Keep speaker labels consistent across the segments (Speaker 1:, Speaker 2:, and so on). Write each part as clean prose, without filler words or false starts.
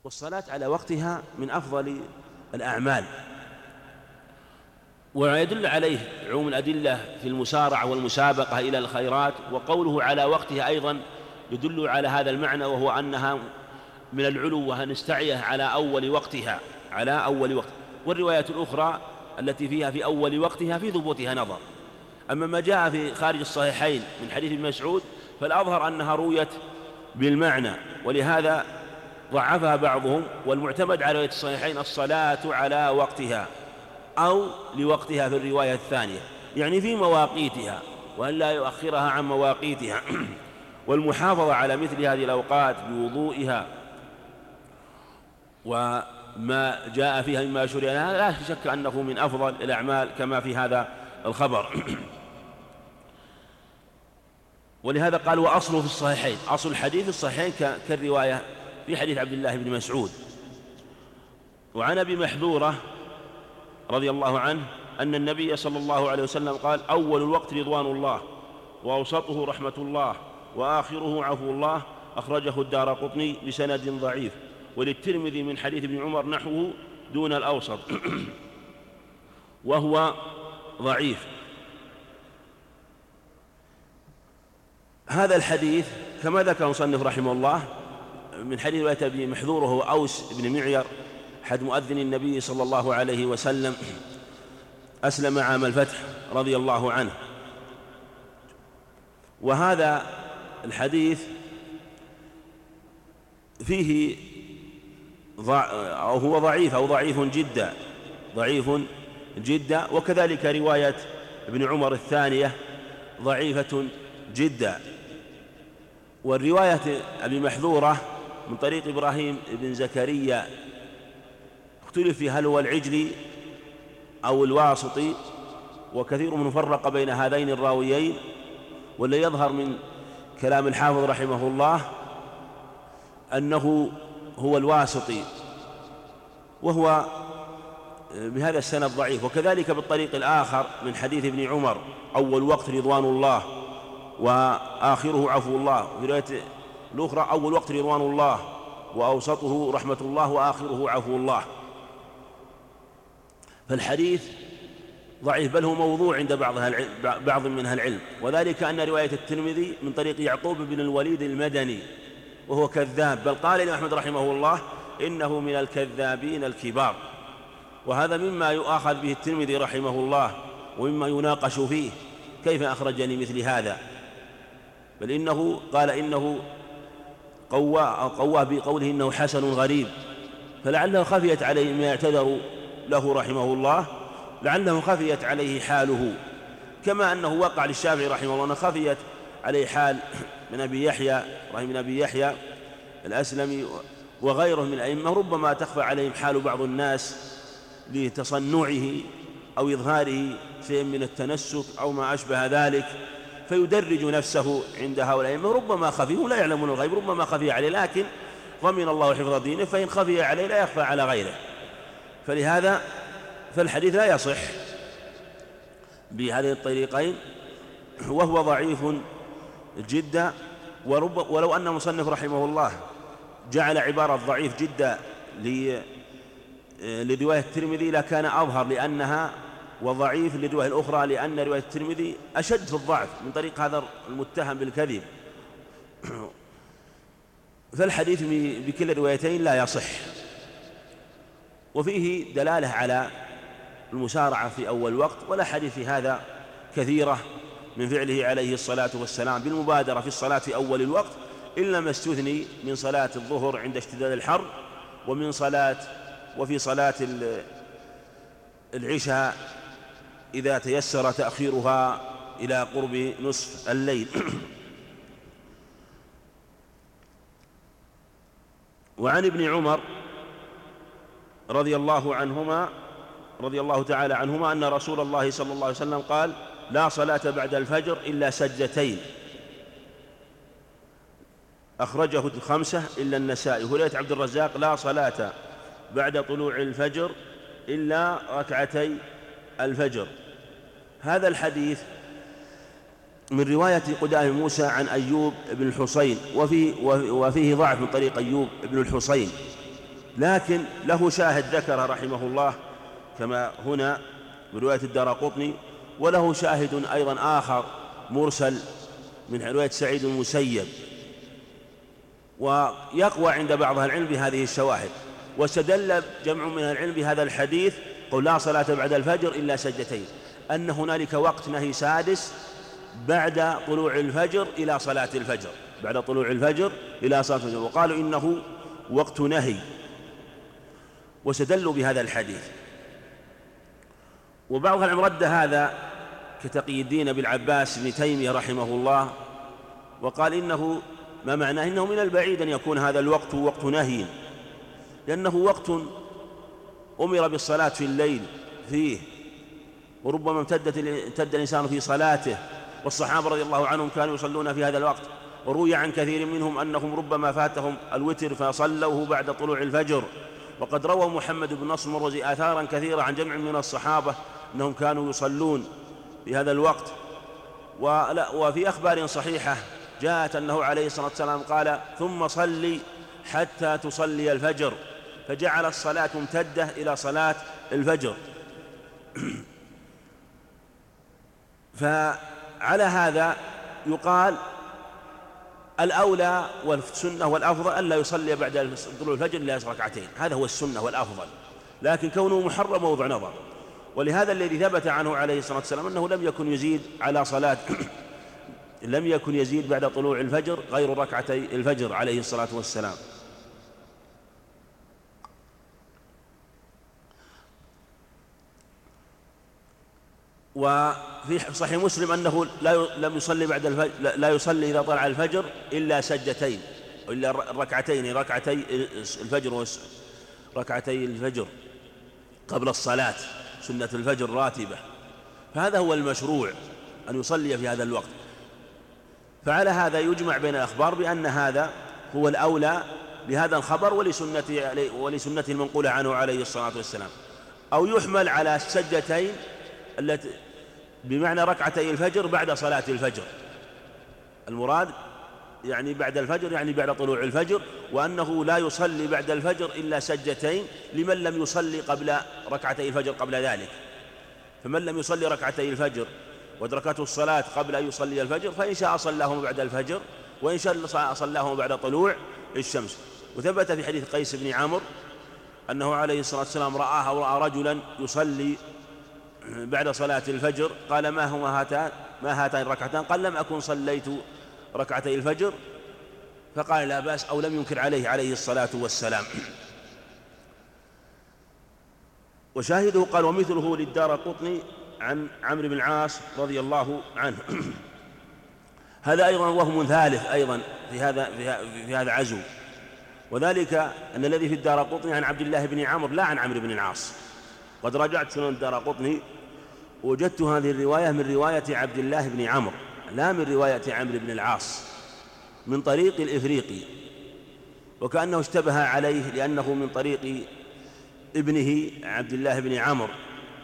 Speaker 1: والصلاة على وقتها من أفضل الأعمال، ويدل عليه عموم الأدلة في المسارعة والمسابقة إلى الخيرات، وقوله على وقتها أيضا يدل على هذا المعنى، وهو أنها من العلو ونستعيه على أول وقتها، على أول وقت. والرواية الأخرى التي فيها في أول وقتها في ثبوتها نظر. أما ما جاء في خارج الصحيحين من حديث ابن مسعود فالأظهر أنها رويت بالمعنى، ولهذا ضعفها بعضهم، والمعتمد على رواية الصحيحين الصلاة على وقتها أو لوقتها في الرواية الثانية، يعني في مواقيتها، وأن لا يؤخرها عن مواقيتها والمحافظة على مثل هذه الأوقات بوضوئها وما جاء فيها مما شرع لها لا شك أنه من أفضل الأعمال كما في هذا الخبر. ولهذا قال وأصله في الصحيحين، أصل الحديث في الصحيحين كالرواية في حديث عبد الله بن مسعود. وعن أبي محذورة رضي الله عنه أن النبي صلى الله عليه وسلم قال أول الوقت رضوان الله، وأوسطه رحمة الله، وآخره عفو الله، أخرجه الدارقطني بسند ضعيف، وللترمذي من حديث ابن عمر نحوه دون الأوسط وهو ضعيف. هذا الحديث كما ذكر المصنف رحمه الله من حديث رواية أبي محذور وهو أوس بن معير أحد مؤذن النبي صلى الله عليه وسلم، أسلم عام الفتح رضي الله عنه. وهذا الحديث فيه أو هو ضعيف أو ضعيف جدا، ضعيف جدا، وكذلك رواية ابن عمر الثانية ضعيفة جدا. والرواية أبي محذورة من طريق إبراهيم بن زكريا اختلف في هل هو العجلي أو الواسطي، وكثير من فرق بين هذين الراويين، والذي يظهر من كلام الحافظ رحمه الله أنه هو الواسطي، وهو بهذا السند ضعيف. وكذلك بالطريق الآخر من حديث ابن عمر أول وقت رضوان الله وآخره عفو الله، في رواية الأخرى أول وقت رضوان الله وأوسطه رحمة الله وآخره عفو الله. فالحديث ضعيف، بل هو موضوع عند بعض من أهل العلم، وذلك أن رواية الترمذي من طريق يعقوب بن الوليد المدني وهو كذاب، بل قال الإمام أحمد رحمه الله إنه من الكذابين الكبار. وهذا مما يؤاخذ به الترمذي رحمه الله ومما يناقش فيه، كيف أخرجني مثل هذا؟ بل إنه قال إنه قواه بقوله إنه حسن غريب، فلعله خفيت عليه ما يعتذر له رحمه الله، لعله خفيت عليه حاله، كما أنه وقع للشافعي رحمه الله أنه خفيت عليه حال من أبي يحيى إبراهيم بن أبي يحيى الأسلمي وغيره من الأئمة، ربما تخفى عليهم حال بعض الناس لتصنعه أو إظهاره شيء من التنسك أو ما أشبه ذلك، فيدرج نفسه عند هؤلاء الأئمة، ربما خفي، ولا يعلمون الغيب، ربما خفي عليه، لكن ضمن الله حفظ دينه، فإن خفي عليه لا يخفى على غيره. فلهذا فالحديث لا يصح بهذين الطريقين، وهو ضعيف جدا. ولو أن المصنف رحمه الله جعل عبارة ضعيف جدا لرواية الترمذي لكان أظهر، لأنها وضعيف للرواية الأخرى، لأن رواية الترمذي أشد في الضعف من طريق هذا المتهم بالكذب. فالحديث بكل الروايتين لا يصح. وفيه دلالة على المسارعة في أول وقت، ولا حديث في هذا كثيرة من فعله عليه الصلاة والسلام بالمبادرة في الصلاة في أول الوقت، إلا ما استثني من صلاة الظهر عند اشتداد الحر، وفي صلاة العشاء إذا تيسر تأخيرها إلى قرب نصف الليل. وعن ابن عمر رضي الله تعالى عنهما أن رسول الله صلى الله عليه وسلم قال لا صلاة بعد الفجر إلا سجدتين، أخرجه الخمسة إلا النسائي. ورواية عبد الرزاق لا صلاة بعد طلوع الفجر إلا ركعتي الفجر. هذا الحديث من رواية قدام موسى عن أيوب بن الحصين، وفيه ضعف من طريق أيوب بن الحصين، لكن له شاهد ذكره رحمه الله كما هنا برواية الدارقطني، وله شاهد أيضا آخر مرسل من رواية سعيد المسيب، ويقوى عند بعض أهل العلم بهذه الشواهد. واستدل جمع من أهل العلم بهذا الحديث قول لا صلاة بعد الفجر إلا سجدتين، أن هنالك وقت نهي سادس بعد طلوع الفجر إلى صلاة الفجر، بعد طلوع الفجر إلى صلاة الفجر، وقالوا إنه وقت نهي، واستدلوا بهذا الحديث. وبعض العلماء رد هذا كتقي الدين أبي العباس بن تيمية رحمه الله، وقال إنه ما معناه إنه من البعيد أن يكون هذا الوقت وقت نهي، لأنه وقت أمر بالصلاة في الليل فيه، وربما امتد الإنسان في صلاته، والصحابة رضي الله عنهم كانوا يصلون في هذا الوقت، وروي عن كثير منهم أنهم ربما فاتهم الوتر فصلوه بعد طلوع الفجر. وقد روى محمد بن نصر المروزي آثارا كثيرة عن جمع من الصحابة أنهم كانوا يصلون في هذا الوقت. وفي أخبار صحيحة جاءت أنه عليه الصلاة والسلام قال ثم صلي حتى تصلي الفجر، فجعل الصلاة ممتدة إلى صلاة الفجر. فعلى هذا يقال الأولى والسنة والأفضل ألا يصلي بعد طلوع الفجر إلا ركعتين، هذا هو السنة والأفضل، لكن كونه محرم موضع نظر. ولهذا الذي ثبت عنه عليه الصلاة والسلام أنه لم يكن يزيد على صلاة لم يكن يزيد بعد طلوع الفجر غير ركعتي الفجر عليه الصلاة والسلام. وفي صحيح مسلم أنه لم يصلي بعد الفجر، لا يصلي إذا طلع الفجر إلا سجدتين، إلا ركعتين، ركعتي الفجر، ركعتي الفجر قبل الصلاة، سنة الفجر راتبة، فهذا هو المشروع أن يصلي في هذا الوقت. فعلى هذا يجمع بين الأخبار بأن هذا هو الأولى لهذا الخبر ولسنة المنقولة عنه عليه الصلاة والسلام، أو يحمل على السجدتين التي بمعنى ركعتي الفجر بعد صلاة الفجر، المراد يعني بعد الفجر يعني بعد طلوع الفجر، وأنه لا يصلي بعد الفجر إلا سجدتين لمن لم يصلي قبل ركعتي الفجر قبل ذلك. فمن لم يصلي ركعتي الفجر وأدركته الصلاة قبل أن يصلي الفجر فإن شاء صلاهم بعد الفجر، وإن شاء صلاهم بعد طلوع الشمس. وثبت في حديث قيس بن عمرو أنه عليه الصلاة والسلام رأى رجلا يصلي بعد صلاة الفجر، قال ما هاتان الركعتان؟ قال لم أكن صليت ركعتي الفجر، فقال لا بأس، أو لم ينكر عليه الصلاة والسلام. وشاهده قال ومثله للدارقطني عن عمرو بن العاص رضي الله عنه. هذا أيضا وهم ثالث أيضا في هذا عزو، وذلك أن الذي في الدارقطني عن عبد الله بن عمرو لا عن عمرو بن العاص. قد راجعت سنن الدارقطني وجدت هذه الرواية من رواية عبد الله بن عمرو لا من رواية عمرو بن العاص، من طريق الإفريقي، وكأنه اشتبه عليه لأنه من طريق ابنه عبد الله بن عمرو.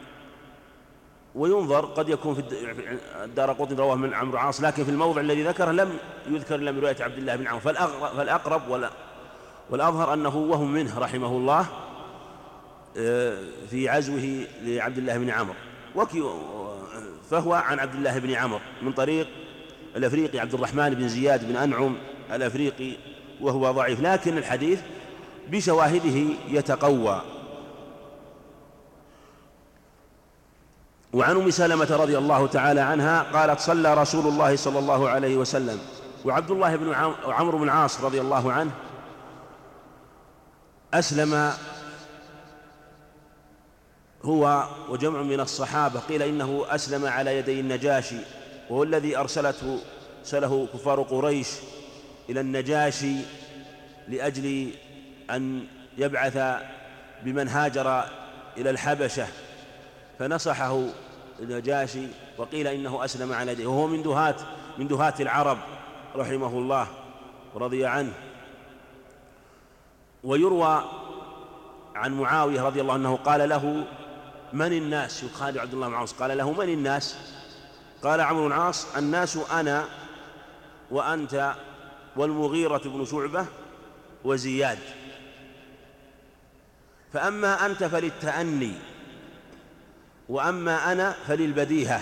Speaker 1: وينظر قد يكون في الدارقطني رواه من عمرو عاص، لكن في الموضع الذي ذكره لم يذكر إلا من رواية عبد الله بن عمرو، فالأقرب والأظهر أنه وهم منه رحمه الله في عزوه لعبد الله بن عمرو، فهو عن عبد الله بن عمرو من طريق الأفريقي عبد الرحمن بن زياد بن أنعم الأفريقي، وهو ضعيف، لكن الحديث بشواهده يتقوى. وعن أم سلمة رضي الله تعالى عنها قالت صلى رسول الله صلى الله عليه وسلم، وعبد الله بن عمرو بن العاص رضي الله عنه أسلم هو وجمع من الصحابة، قيل إنه أسلم على يدي النجاشي، وهو الذي أرسله كفار قريش إلى النجاشي لأجل أن يبعث بمن هاجر إلى الحبشة، فنصحه النجاشي، وقيل إنه أسلم على يديه، وهو من دهاة العرب رحمه الله ورضي عنه. ويروى عن معاوية رضي الله عنه قال له من الناس؟ يقال عبد الله بن عاص قال له من الناس؟ قال عمرو بن العاص الناس أنا وأنت والمغيرة بن شعبة وزياد. فأما أنت فللتأني، وأما أنا فللبديهة،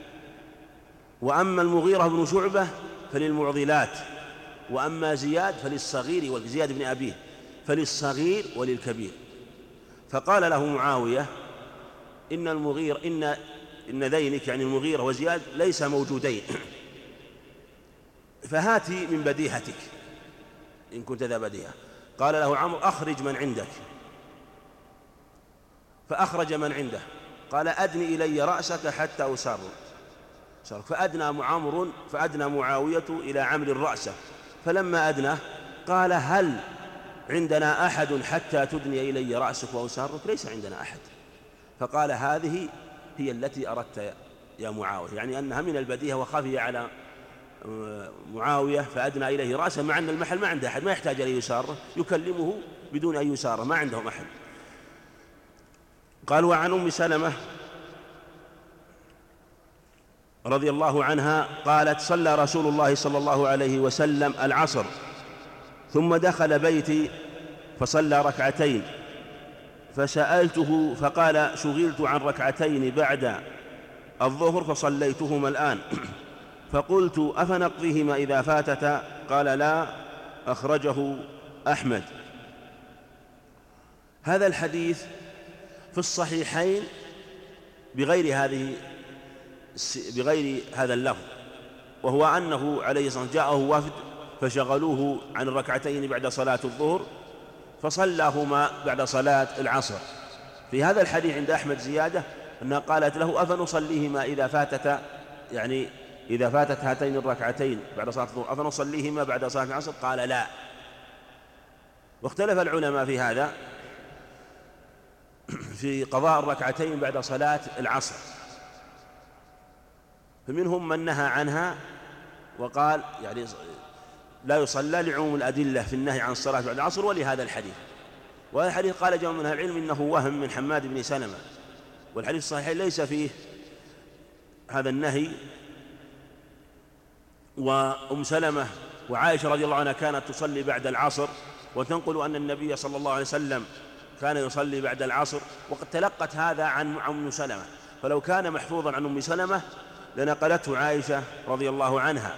Speaker 1: وأما المغيرة بن شعبة فللمعضلات، وأما زياد فللصغير، وزياد بن أبيه فللصغير وللكبير. فقال له معاوية إن ذينك يعني المغيرة وزياد ليس موجودين، فهاتي من بديهتك إن كنت ذا بديهة. قال له عمرو أخرج من عندك، فأخرج من عنده. قال أدني إلي رأسك حتى أسر. فأدنى معاوية إلى عمرو الرأس، فلما أدناه قال هل عندنا أحد حتى تدني إلي رأسك وأسرك؟ ليس عندنا أحد. فقال هذه هي التي أردت يا معاوية، يعني أنها من البديهة وخفي على معاوية فأدنى إليه رأسه، مع أن المحل ما عنده أحد، ما يحتاج أن يساره، يكلمه بدون أن يساره، ما عندهم أحد. قال وعن أم سلمة رضي الله عنها قالت صلى رسول الله صلى الله عليه وسلم العصر ثم دخل بيتي فصلى ركعتين، فسألته فقال شغلت عن ركعتين بعد الظهر فصليتهما الآن. فقلت أفنقضيهما إذا فاتتا؟ قال لا، أخرجه أحمد. هذا الحديث في الصحيحين بغير هذا اللفظ، وهو أنه عليه الصلاة والسلام جاءه وفد فشغلوه عن الركعتين بعد صلاة الظهر فصلاهما بعد صلاة العصر. في هذا الحديث عند أحمد زيادة أنها قالت له أفنصليهما إذا فاتتا، يعني إذا فاتت هاتين الركعتين بعد صلاة الظهر أفنصليهما بعد صلاة العصر؟ قال لا. واختلف العلماء في هذا في قضاء الركعتين بعد صلاة العصر، فمنهم من نهى عنها وقال يعني لا يصلى لعموم الأدلة في النهي عن الصلاة بعد العصر ولهذا الحديث. وهذا الحديث قال جمع من أهل العلم إنه وهم من حماد بن سلمة، والحديث الصحيح ليس فيه هذا النهي. وأم سلمة وعائشة رضي الله عنها كانت تصلي بعد العصر، وتنقل أن النبي صلى الله عليه وسلم كان يصلي بعد العصر، وقد تلقت هذا عن أم سلمة، فلو كان محفوظا عن أم سلمة لنقلته عائشة رضي الله عنها.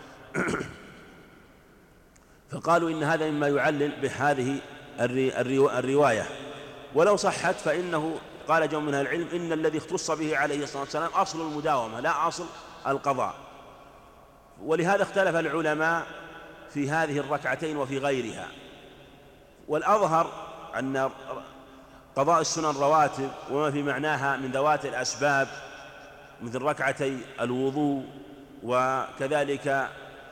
Speaker 1: فقالوا إن هذا مما يعلل بهذه الرواية، ولو صحت فإنه قال جمع من العلم إن الذي اختص به عليه الصلاة والسلام أصل المداومة لا أصل القضاء. ولهذا اختلف العلماء في هذه الركعتين وفي غيرها، والأظهر أن قضاء السنن رواتب وما في معناها من ذوات الأسباب مثل ركعتي الوضوء وكذلك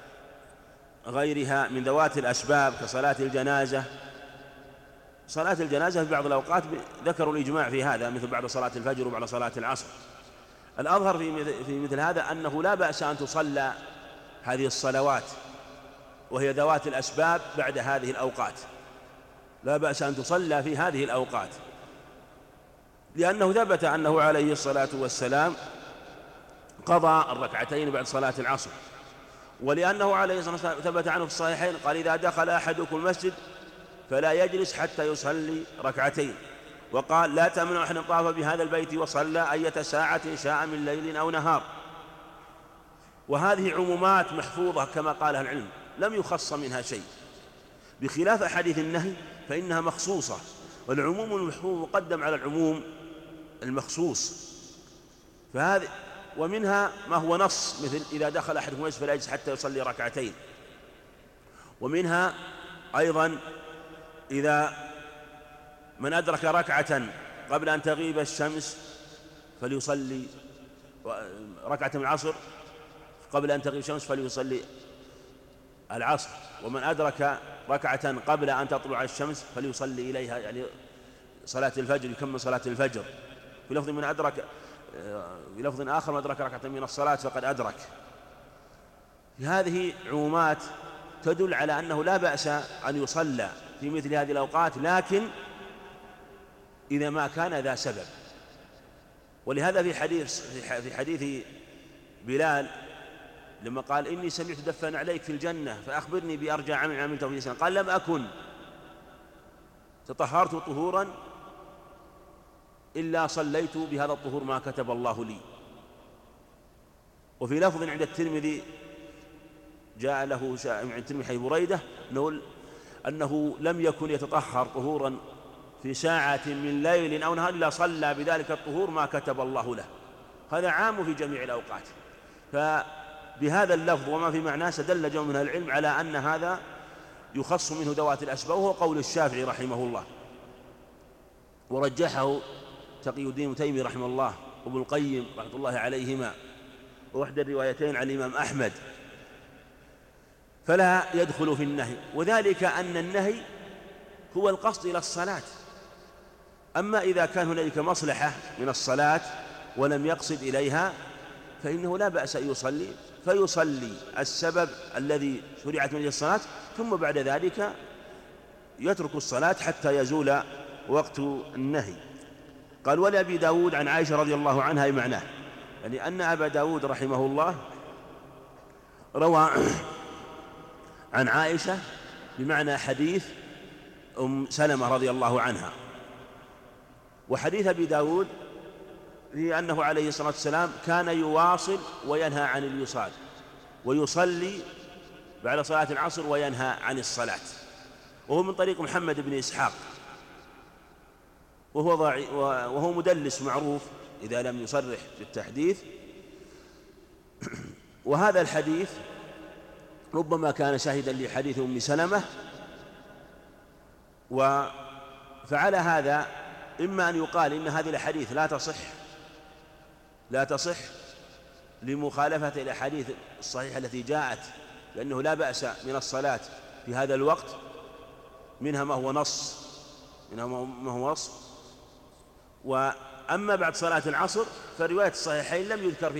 Speaker 1: غيرها من ذوات الأسباب كصلاة الجنازة. صلاة الجنازة في بعض الأوقات ذكروا الإجماع في هذا، مثل بعد صلاة الفجر وبعد صلاة العصر. الأظهر في مثل هذا أنه لا بأس أن تصلى هذه الصلوات وهي ذوات الأسباب بعد هذه الأوقات، لا بأس أن تصلى في هذه الأوقات، لأنه ثبت أنه عليه الصلاة والسلام قضى الركعتين بعد صلاة العصر، ولأنه عليه الصلاة والسلام ثبت عنه في الصحيحين قال إذا دخل أحدكم المسجد فلا يجلس حتى يصلي ركعتين، وقال لا تمنع أحد طاف بهذا البيت وصلى أية ساعة شاء من ليل أو نهار. وهذه عمومات محفوظة كما قالها العلم، لم يخص منها شيء، بخلاف أحاديث النهي فإنها مخصوصة، والعموم المحفوظ مقدم على العموم المخصوص. فهذه ومنها ما هو نص مثل إذا دخل أحدكم المسجد فلا يجلس حتى يصلي ركعتين، ومنها أيضا إذا من أدرك ركعة قبل أن تغيب الشمس فليصلي ركعة من العصر قبل أن تغيب الشمس فليصلي العصر، ومن أدرك ركعة قبل أن تطلع الشمس فليصلي إليها، يعني صلاة الفجر يكمل صلاة الفجر. في لفظ من أدرك في لفظ آخر من أدرك ركعة من الصلاة فقد أدرك. هذه عمومات تدل على أنه لا بأس أن يصلى في مثل هذه الأوقات، لكن إذا ما كان ذا سبب. ولهذا في حديث بلال لما قال إني سمعت دفن عليك في الجنة فأخبرني بأرجى عمل عملته في الإسلام، قال لم أكن تطهرت طهورا إلا صليت بهذا الطهور ما كتب الله لي. وفي لفظ عند الترمذي جاء له عند الترمذي حديث بريدة أنه لم يكن يتطهر طهورا في ساعة من ليل أو نهار إلا صلى بذلك الطهور ما كتب الله له. هذا عام في جميع الأوقات. فبهذا اللفظ وما في معناه استدل جمع من العلم على أن هذا يخص منه ذوات الأسباب، وهو قول الشافعي رحمه الله، ورجحه تقي الدين ابن تيمية رحمه الله وابن القيم رحمة الله عليهما، ووحد الروايتين عن الإمام أحمد، فلا يدخل في النهي. وذلك أن النهي هو القصد إلى الصلاة. أما إذا كان هنالك مصلحة من الصلاة ولم يقصد إليها فإنه لا بأس أن يصلي، فيصلي السبب الذي شرعت من الصلاة، ثم بعد ذلك يترك الصلاة حتى يزول وقت النهي. قال: ولأبي داود عن عائشة رضي الله عنها بمعناه، يعني أن أبا داود رحمه الله روى عن عائشة بمعنى حديث أم سلمة رضي الله عنها. وحديث أبي داود في أنه عليه الصلاة والسلام كان يواصل وينهى عن الوصال، ويصلي بعد صلاة العصر وينهى عن الصلاة، وهو من طريق محمد بن إسحاق، وهو مدلس معروف إذا لم يصرح بالتحديث. وهذا الحديث ربما كان شاهدا لحديث أم سلمة، فعلى هذا إما أن يقال إن هذه الأحاديث لا تصح لمخالفة الأحاديث الصحيحة التي جاءت لأنه لا بأس من الصلاة في هذا الوقت، منها ما هو نص. وأما بعد صلاة العصر فرواية الصحيحين لم يذكر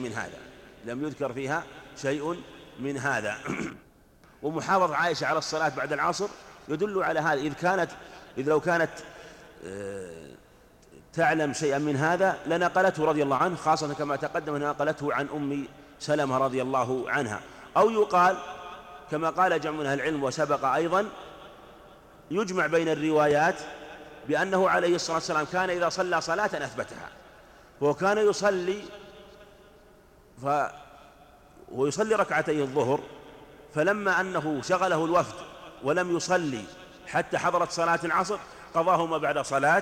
Speaker 1: فيها شيء من هذا. ومحافظة عائشة على الصلاة بعد العصر يدل على هذا، إذ لو كانت تعلم شيئا من هذا لنقلته رضي الله عنه، خاصة كما تقدم أنها نقلته عن أم سلمة رضي الله عنها. أو يقال كما قال جمع من أهل العلم وسبق أيضا، يجمع بين الروايات بأنه عليه الصلاة والسلام كان إذا صلى صلاة أثبتها، وكان يصلي ركعتي الظهر، فلما أنه شغله الوفد ولم يصلي حتى حضرت صلاة العصر قضاهما بعد صلاة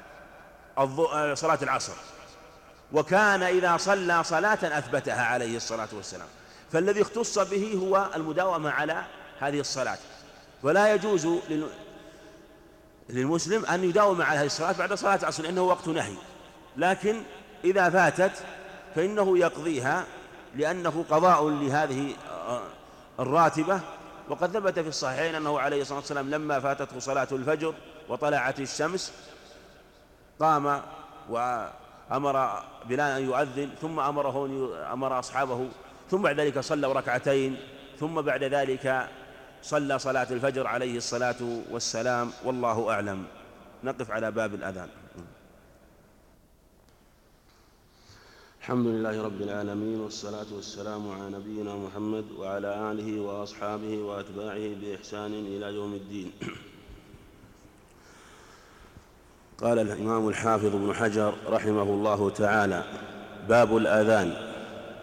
Speaker 1: العصر، وكان إذا صلى صلاة أثبتها عليه الصلاة والسلام. فالذي اختص به هو المداومة على هذه الصلاة، ولا يجوز للمسلم أن يداوم على هذه الصلاة بعد صلاة العصر لأنه وقت نهي، لكن إذا فاتت فإنه يقضيها لأنه قضاء لهذه الراتبة. وقد ثبت في الصحيحين أنه عليه الصلاة والسلام لما فاتته صلاة الفجر وطلعت الشمس قام وأمر بلال أن يؤذن، ثم أمر أصحابه، ثم بعد ذلك صلوا ركعتين، ثم بعد ذلك صلى صلاة الفجر عليه الصلاة والسلام، والله أعلم. نقف على باب الأذان. الحمد لله رب العالمين، والصلاة والسلام على نبينا محمد وعلى آله وأصحابه وأتباعه بإحسان إلى يوم الدين. قال الإمام الحافظ ابن حجر رحمه الله تعالى: باب الأذان.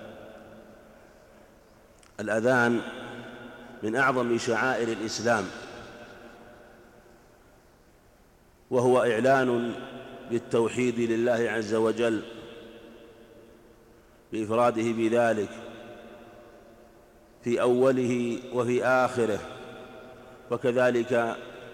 Speaker 1: الأذان من أعظم شعائر الإسلام، وهو إعلان بالتوحيد لله عز وجل بإفراده بذلك في أوله وفي آخره، وكذلك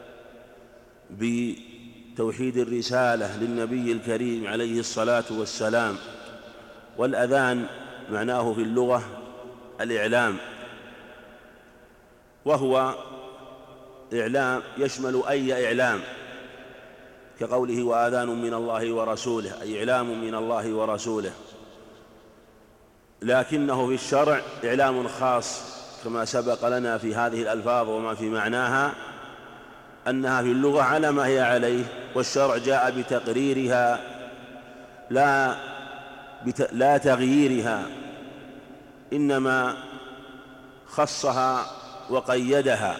Speaker 1: بتوحيد الرسالة للنبي الكريم عليه الصلاة والسلام. والأذان معناه في اللغة الإعلام، وهو إعلام يشمل أي إعلام، كقوله: وآذان من الله ورسوله، أي إعلام من الله ورسوله. لكنه في الشرع إعلام خاص كما سبق لنا في هذه الألفاظ وما في معناها، أنها في اللغة على ما هي عليه، والشرع جاء بتقريرها لا تغييرها، إنما خصها وقيدها،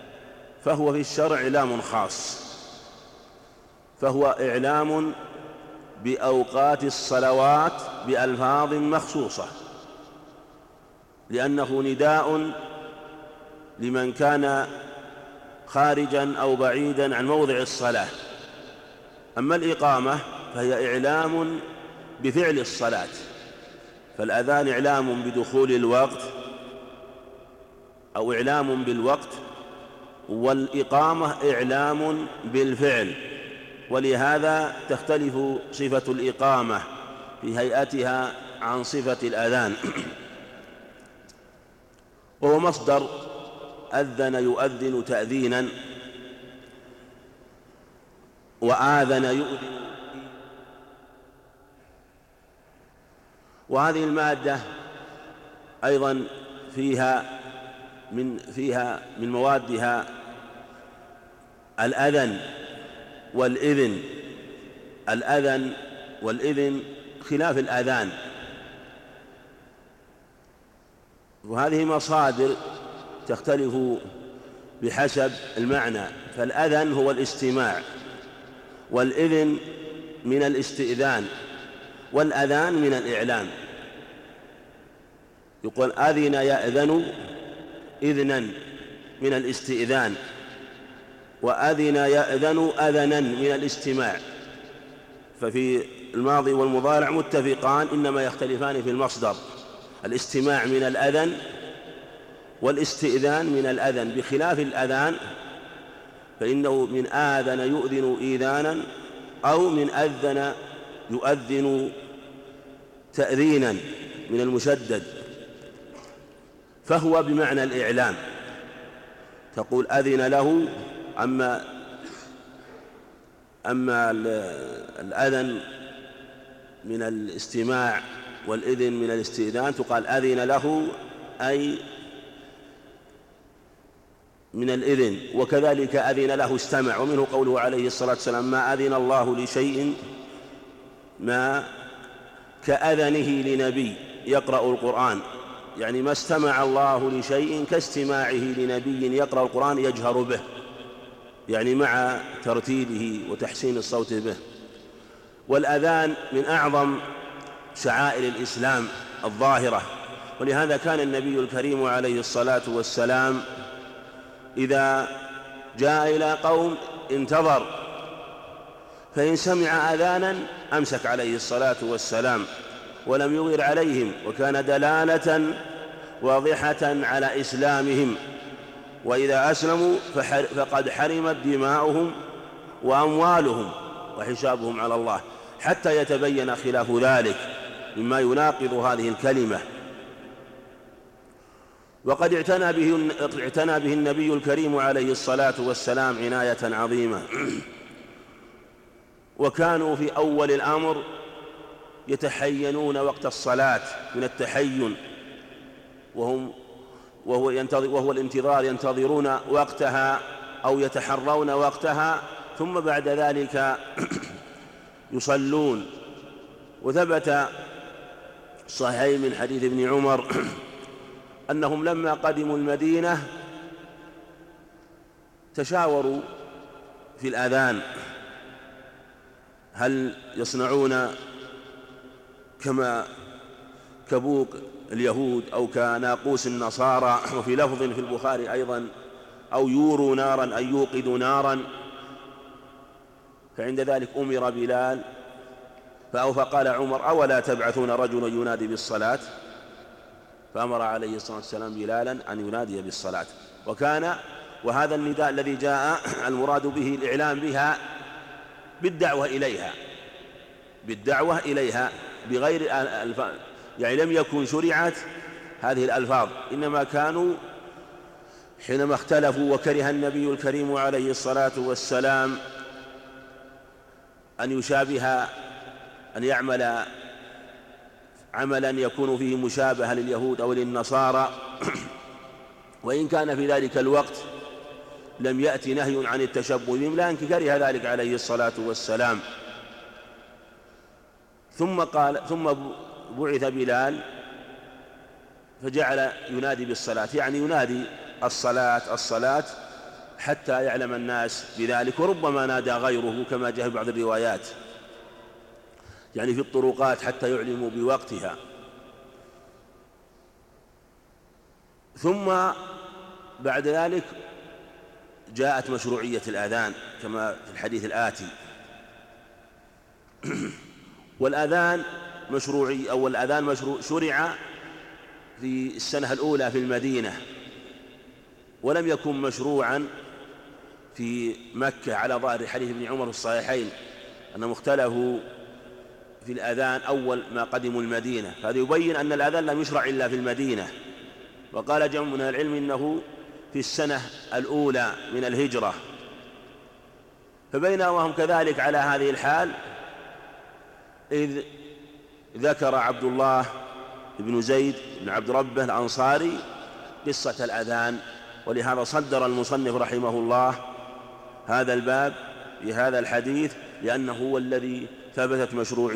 Speaker 1: فهو في الشرع إعلام خاص، فهو إعلام بأوقات الصلوات بألفاظ مخصوصة، لأنه نداء لمن كان خارجا أو بعيدا عن موضع الصلاة. أما الإقامة فهي إعلام بفعل الصلاة، فالأذان إعلام بدخول الوقت أو إعلام بالوقت، والإقامة إعلام بالفعل، ولهذا تختلف صفة الإقامة في هيئتها عن صفة الأذان. وهو مصدر أذن يؤذن تأذينا، وآذن يؤذن. وهذه المادة أيضا فيها من موادها الأذن والإذن. الأذن والإذن خلاف الأذان، وهذه مصادر تختلف بحسب المعنى. فالأذن هو الاستماع، والإذن من الاستئذان، والأذان من الإعلام. يقول أذن يأذن إذنا من الاستئذان، وأذن يأذن أذنا من الاستماع. ففي الماضي والمضارع متفقان، إنما يختلفان في المصدر. الاستماع من الأذن والاستئذان من الأذن، بخلاف الأذان فإنه من آذن يؤذن إيذانا، أو من أذن يؤذن تأذينا من المشدد، فهو بمعنى الإعلام. تقول أذن له. أما الأذن من الاستماع والإذن من الاستئذان تقال أذن له أي من الإذن، وكذلك أذن له استمع. ومنه قوله عليه الصلاة والسلام: ما أذن الله لشيء ما كأذنه لنبي يقرأ القرآن، يعني ما استمع الله لشيء كاستماعه لنبي يقرأ القرآن يجهر به، يعني مع ترتيله وتحسين الصوت به. والأذان من أعظم شعائر الإسلام الظاهرة، ولهذا كان النبي الكريم عليه الصلاة والسلام إذا جاء إلى قوم انتظر، فإن سمع أذانا أمسك عليه الصلاة والسلام ولم يغر عليهم، وكان دلالة واضحة على إسلامهم. وإذا أسلموا فقد حرمت دماؤهم وأموالهم وحسابهم على الله، حتى يتبين خلاف ذلك مما يناقض هذه الكلمة. وقد اعتنى به النبي الكريم عليه الصلاة والسلام عناية عظيمة. وكانوا في أول الأمر يتحينون وقت الصلاة من التحين، وهو الانتظار، ينتظرون وقتها أو يتحرون وقتها، ثم بعد ذلك يصلون. وثبت صحيح من حديث ابن عمر أنهم لما قدموا المدينة تشاوروا في الأذان، هل يصنعون كما كبوق اليهود أو كناقوس النصارى، وفي لفظ في البخاري أيضا أو يوروا نارا أي يوقدوا نارا. فعند ذلك أمر بلال فقال عمر: أولا تبعثون رجلا ينادي بالصلاة؟ فأمر عليه الصلاة والسلام بلالا أن ينادي بالصلاة. وهذا النداء الذي جاء المراد به الإعلام بها بالدعوة إليها بغير الألفاظ، يعني لم يكن شرعت هذه الألفاظ، إنما كانوا حينما اختلفوا وكره النبي الكريم عليه الصلاة والسلام أن يعمل عملا يكون فيه مشابهة لليهود أو للنصارى، وإن كان في ذلك الوقت لم يأتي نهي عن التشبه بهم، لكن كره ذلك عليه الصلاة والسلام. ثم بعث بلال فجعل ينادي بالصلاة، يعني ينادي الصلاة حتى يعلم الناس بذلك، وربما نادى غيره كما جاء في بعض الروايات. يعني في الطرقات حتى يعلموا بوقتها. ثم بعد ذلك جاءت مشروعية الأذان كما في الحديث الآتي. والأذان مشروعي أو الأذان مشروع شرع في السنة الأولى في المدينة، ولم يكن مشروعا في مكة على ظاهر حديث ابن عمر في الصحيحين أنهم اختلفوا في الأذان أول ما قدموا المدينة، فهذا يبين أن الأذان لم يشرع إلا في المدينة. وقال جمع من العلم إنه في السنة الأولى من الهجرة. فبينما هم كذلك على هذه الحال إذ ذكر عبد الله بن زيد بن عبد ربه الأنصاري قصة الأذان، ولهذا صدر المصنف رحمه الله هذا الباب بهذا الحديث، لأنه هو الذي ثبتت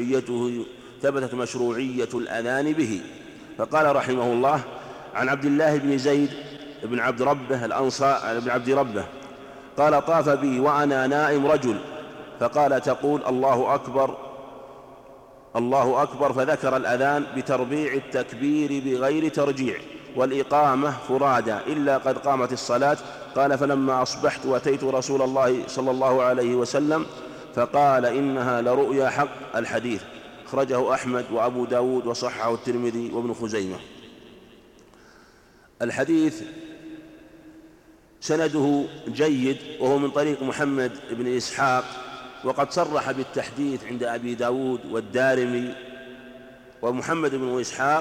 Speaker 1: مشروعية الأذان به. فقال رحمه الله: عن عبد الله بن زيد بن عبد ربه الأنصاري بن عبد ربه قال: طاف بي وأنا نائم رجل فقال: تقول الله أكبر الله أكبر، فذكر الأذان بتربيع التكبير بغير ترجيع، والإقامة فرادى إلا قد قامت الصلاة. قال: فلما أصبحت وأتيت رسول الله صلى الله عليه وسلم فقال: إنها لرؤيا حق. الحديث أخرجه أحمد وأبو داود وصححه الترمذي وابن خزيمة. الحديث سنده جيد وهو من طريق محمد بن إسحاق، وقد صرح بالتحديث عند أبي داود والدارمي. ومحمد بن إسحاق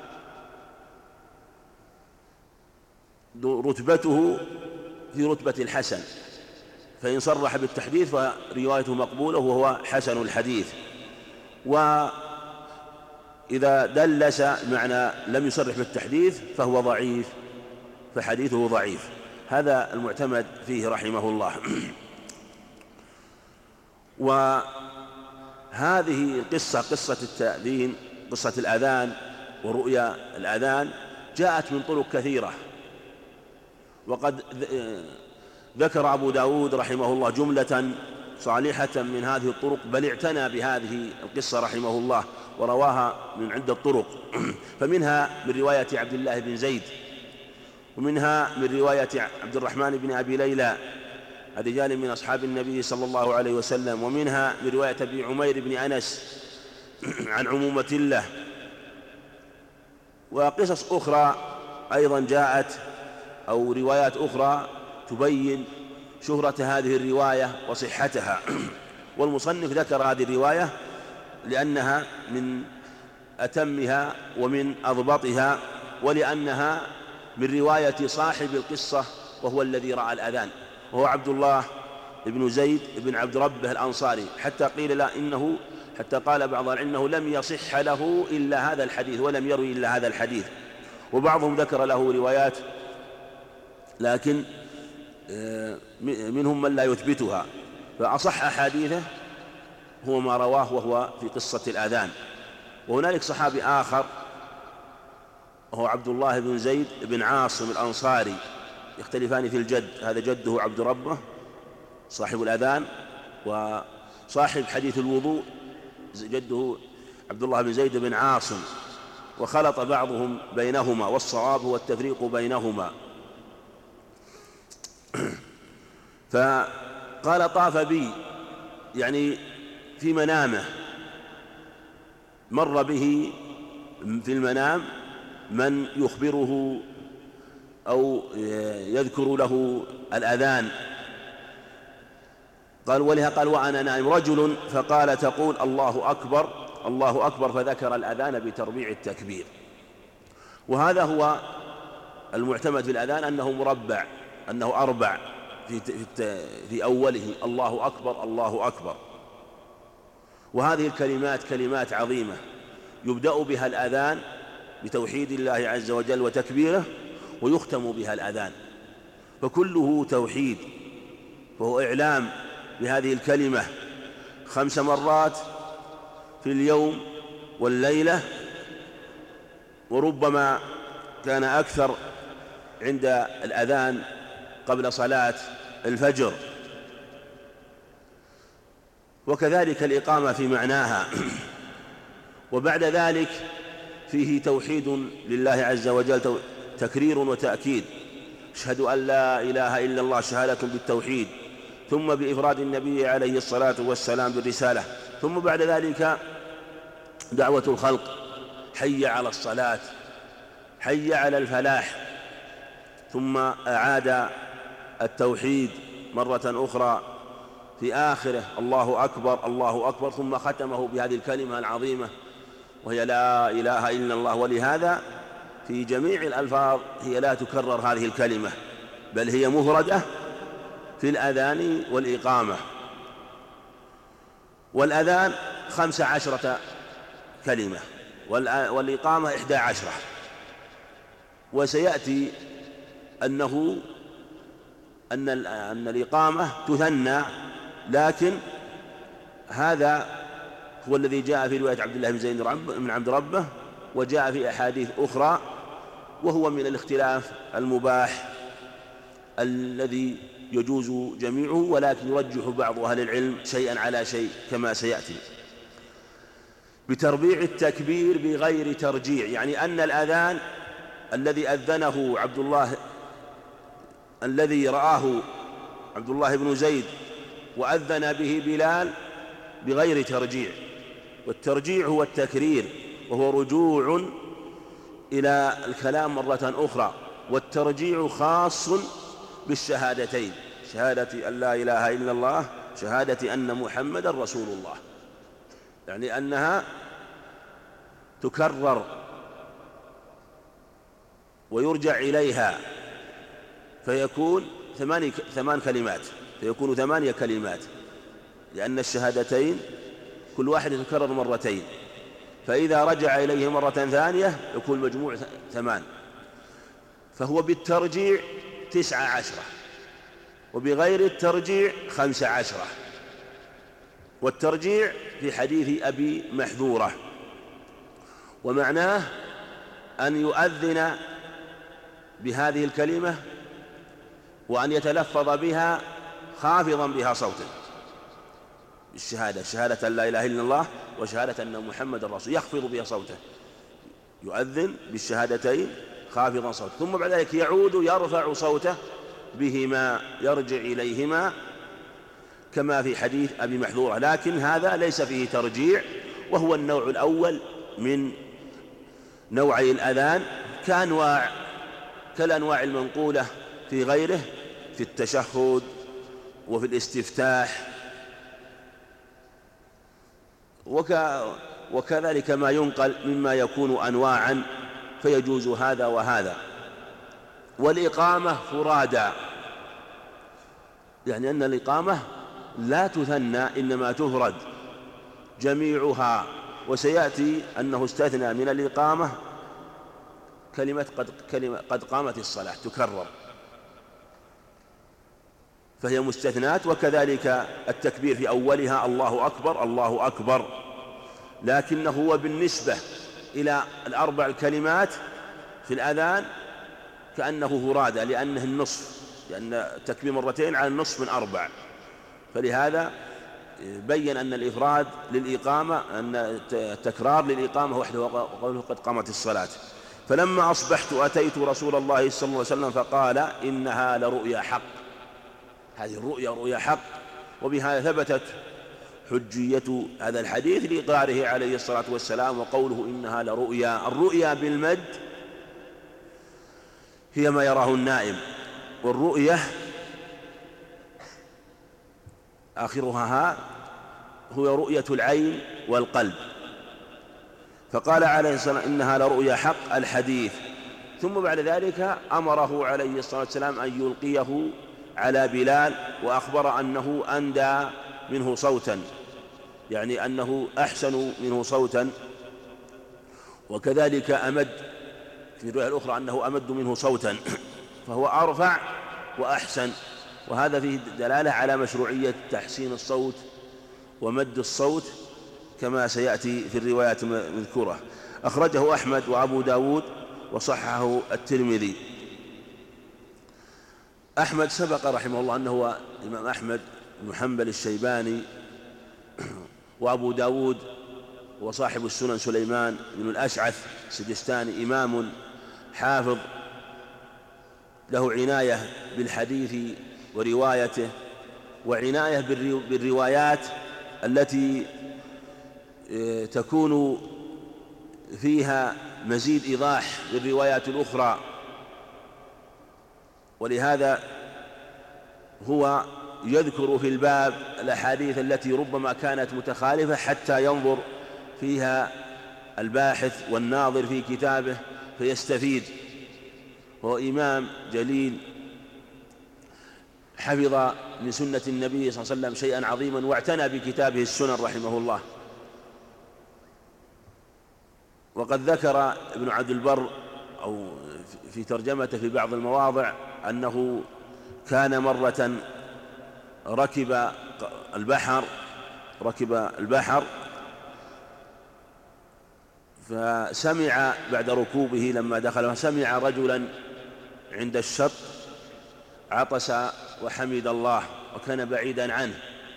Speaker 1: رتبته في رتبة الحسن، فإن صرح بالتحديث فروايته مقبولة وهو حسن الحديث. وإذا دلس معنى لم يصرح بالتحديث فهو ضعيف، فحديثه ضعيف. هذا المعتمد فيه رحمه الله. وهذه القصة قصة التأذين قصة الأذان ورؤيا الأذان جاءت من طرق كثيرة، وقد ذكر أبو داود رحمه الله جملة صالحة من هذه الطرق، بل اعتنى بهذه القصة رحمه الله ورواها من عدة طرق. فمنها من رواية عبد الله بن زيد، ومنها من رواية عبد الرحمن بن أبي ليلى رجال من أصحاب النبي صلى الله عليه وسلم، ومنها من رواية أبي عمير بن أنس عن عمومة الله. وقصص أخرى أيضا جاءت أو روايات أخرى تبين شهرة هذه الرواية وصحتها. والمصنف ذكر هذه الرواية لأنها من أتمها ومن أضبطها، ولأنها من رواية صاحب القصة وهو الذي رأى الأذان، وهو عبد الله بن زيد بن عبد ربه الأنصاري. حتى قيل لا إنه حتى قال بعض العلم إنه لم يصح له إلا هذا الحديث ولم يروي إلا هذا الحديث. وبعضهم ذكر له روايات لكن منهم من لا يثبتها، فأصح أحاديثه هو ما رواه وهو في قصة الأذان. وهنالك صحابي آخر وهو عبد الله بن زيد بن عاصم الأنصاري، يختلفان في الجد، هذا جده عبد ربه صاحب الأذان، وصاحب حديث الوضوء جده عبد الله بن زيد بن عاصم، وخلط بعضهم بينهما، والصواب هو التفريق بينهما. فقال: طاف بي، يعني في منامه مر به في المنام من يخبره أو يذكر له الأذان. قال: ولها قال: وأنا نائم رجل فقال: تقول الله أكبر الله أكبر، فذكر الأذان بتربيع التكبير. وهذا هو المعتمد في الأذان أنه مربع، أنه أربع في أوله الله أكبر الله أكبر. وهذه الكلمات كلمات عظيمة يبدأ بها الأذان بتوحيد الله عز وجل وتكبيره، ويختم بها الأذان، فكله توحيد، وهو إعلام بهذه الكلمة 5 مرات في اليوم والليلة، وربما كان أكثر عند الأذان قبل صلاة الفجر. وكذلك الإقامة في معناها، وبعد ذلك فيه توحيد لله عز وجل، تكرير وتأكيد، أشهد أن لا إله إلا الله شهادة بالتوحيد، ثم بإفراد النبي عليه الصلاة والسلام بالرسالة، ثم بعد ذلك دعوة الخلق، حي على الصلاة، حي على الفلاح، ثم أعاد التوحيد مرة أخرى في آخره الله أكبر الله أكبر، ثم ختمه بهذه الكلمة العظيمة وهي لا إله إلا الله. ولهذا في جميع الألفاظ هي لا تكرر هذه الكلمة، بل هي مفردة في الأذان والإقامة. والأذان 15 كلمة، والإقامة 11. وسيأتي أن الإقامة تثنى، لكن هذا هو الذي جاء في رواية عبد الله بن زيد من عبد ربه، وجاء في أحاديث أخرى، وهو من الاختلاف المباح الذي يجوز جميعه، ولكن يرجح بعض أهل العلم شيئا على شيء كما سيأتي. بتربيع التكبير بغير ترجيع، يعني أن الأذان الذي أذنه الذي رآه عبد الله بن زيد وأذن به بلال بغير ترجيع. والترجيع هو التكرير، وهو رجوع إلى الكلام مرة أخرى. والترجيع خاص بالشهادتين، شهادة أن لا إله إلا الله، شهادة أن محمدا رسول الله، يعني أنها تكرر ويرجع إليها، فيكون 8 كلمات، لأن الشهادتين كل واحد يتكرر مرتين، فإذا رجع إليه مرة ثانية يكون مجموع 8. فهو بالترجيع 19، وبغير الترجيع 15. والترجيع في حديث أبي محذورة، ومعناه أن يؤذن بهذه الكلمة وأن يتلفظ بها خافضا بها صوتا، شهادة أن لا إله إلا الله وشهادة أن محمد رسول، يخفض بها صوته، يؤذن بالشهادتين خافضا صوته، ثم بعد ذلك يعود يرفع صوته بهما، يرجع إليهما كما في حديث أبي محذورة. لكن هذا ليس فيه ترجيع، وهو النوع الأول من نوعي الأذان، كالأنواع المنقولة في غيره، في التشهد وفي الاستفتاح، وكذلك ما ينقل مما يكون أنواعا، فيجوز هذا وهذا. والإقامة فرادى، يعني أن الإقامة لا تثنى، إنما تفرد جميعها. وسيأتي أنه استثنى من الإقامة كلمة قد قامت الصلاة، تكرر، فهي مستثنات. وكذلك التكبير في أولها الله أكبر الله أكبر، لكنه هو بالنسبة إلى ال4 الكلمات في الأذان كأنه فرادى، لأنه النصف، لأن التكبير مرتين على النصف من 4. فلهذا بين أن الإفراد للإقامة، أن التكرار للإقامة وحده، وقوله قد قامت الصلاة. فلما أصبحت أتيت رسول الله صلى الله عليه وسلم فقال إنها لرؤيا حق. هذه الرؤيا رؤيا حق، وبهذا ثبتت حجية هذا الحديث لإقراره عليه الصلاة والسلام. وقوله إنها لرؤيا، الرؤيا بالمد هي ما يراه النائم، والرؤية آخرها هو رؤية العين والقلب. فقال عليه الصلاة والسلام إنها لرؤيا حق الحديث. ثم بعد ذلك أمره عليه الصلاة والسلام أن يلقيه على بلال، وأخبر أنه أندى منه صوتا، يعني أنه أحسن منه صوتا، وكذلك أمد في الرواية الأخرى أنه أمد منه صوتا، فهو أرفع وأحسن. وهذا فيه دلالة على مشروعية تحسين الصوت ومد الصوت كما سيأتي في الروايات المذكورة. أخرجه أحمد وأبو داود وصححه الترمذي. أحمد سبق رحمه الله أنه هو الإمام أحمد بن حنبل الشيباني، وأبو داود وصاحب السنن سليمان بن الأشعث السجستاني إمام حافظ له عناية بالحديث وروايته، وعناية بالروايات التي تكون فيها مزيد إيضاح للروايات الأخرى، ولهذا هو يذكر في الباب الأحاديث التي ربما كانت متخالفة حتى ينظر فيها الباحث والناظر في كتابه فيستفيد. هو إمام جليل حفظ من سنة النبي صلى الله عليه وسلم شيئا عظيما، واعتنى بكتابه السنن رحمه الله. وقد ذكر ابن عبد البر أو في ترجمته في بعض المواضع أنه كان مرة ركب البحر فسمع بعد ركوبه لما دخل سمع رجلا عند الشط عطس وحمد الله وكان بعيدا عنه،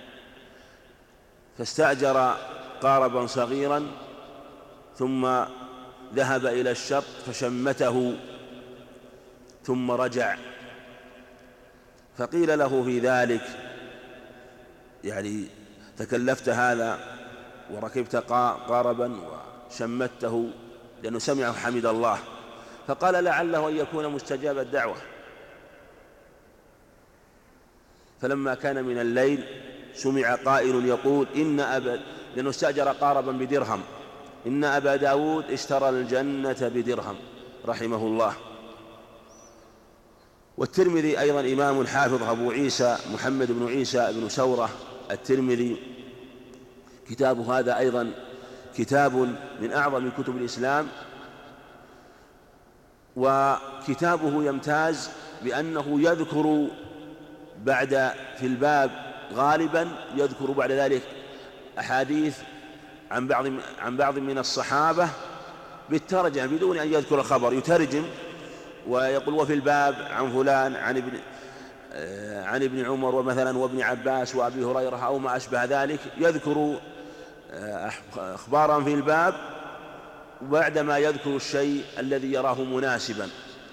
Speaker 1: فاستأجر قاربا صغيرا ثم ذهب إلى الشط فشمته ثم رجع، فقيل له في ذلك يعني تكلفت هذا وركبت قاربا وشمته لأنه سمع حمد الله، فقال لعله أن يكون مستجاب الدعوة. فلما كان من الليل سمع قائل يقول لأنه استأجر قاربا بدرهم، إن أبا داود اشترى الجنة بدرهم رحمه الله. والترمذي أيضا إمام حافظ أبو عيسى محمد بن عيسى بن سورة الترمذي، كتابه هذا أيضا كتاب من أعظم كتب الإسلام، وكتابه يمتاز بأنه يذكر في الباب غالبا يذكر بعد ذلك أحاديث عن بعض من الصحابة بالترجمة بدون أن يذكر الخبر، يترجم ويقول وفي الباب عن فلان عن ابن عمر ومثلا وابن عباس وأبي هريرة أو ما أشبه ذلك، يذكر أخبارا في الباب بعدما يذكر الشيء الذي يراه مناسبا،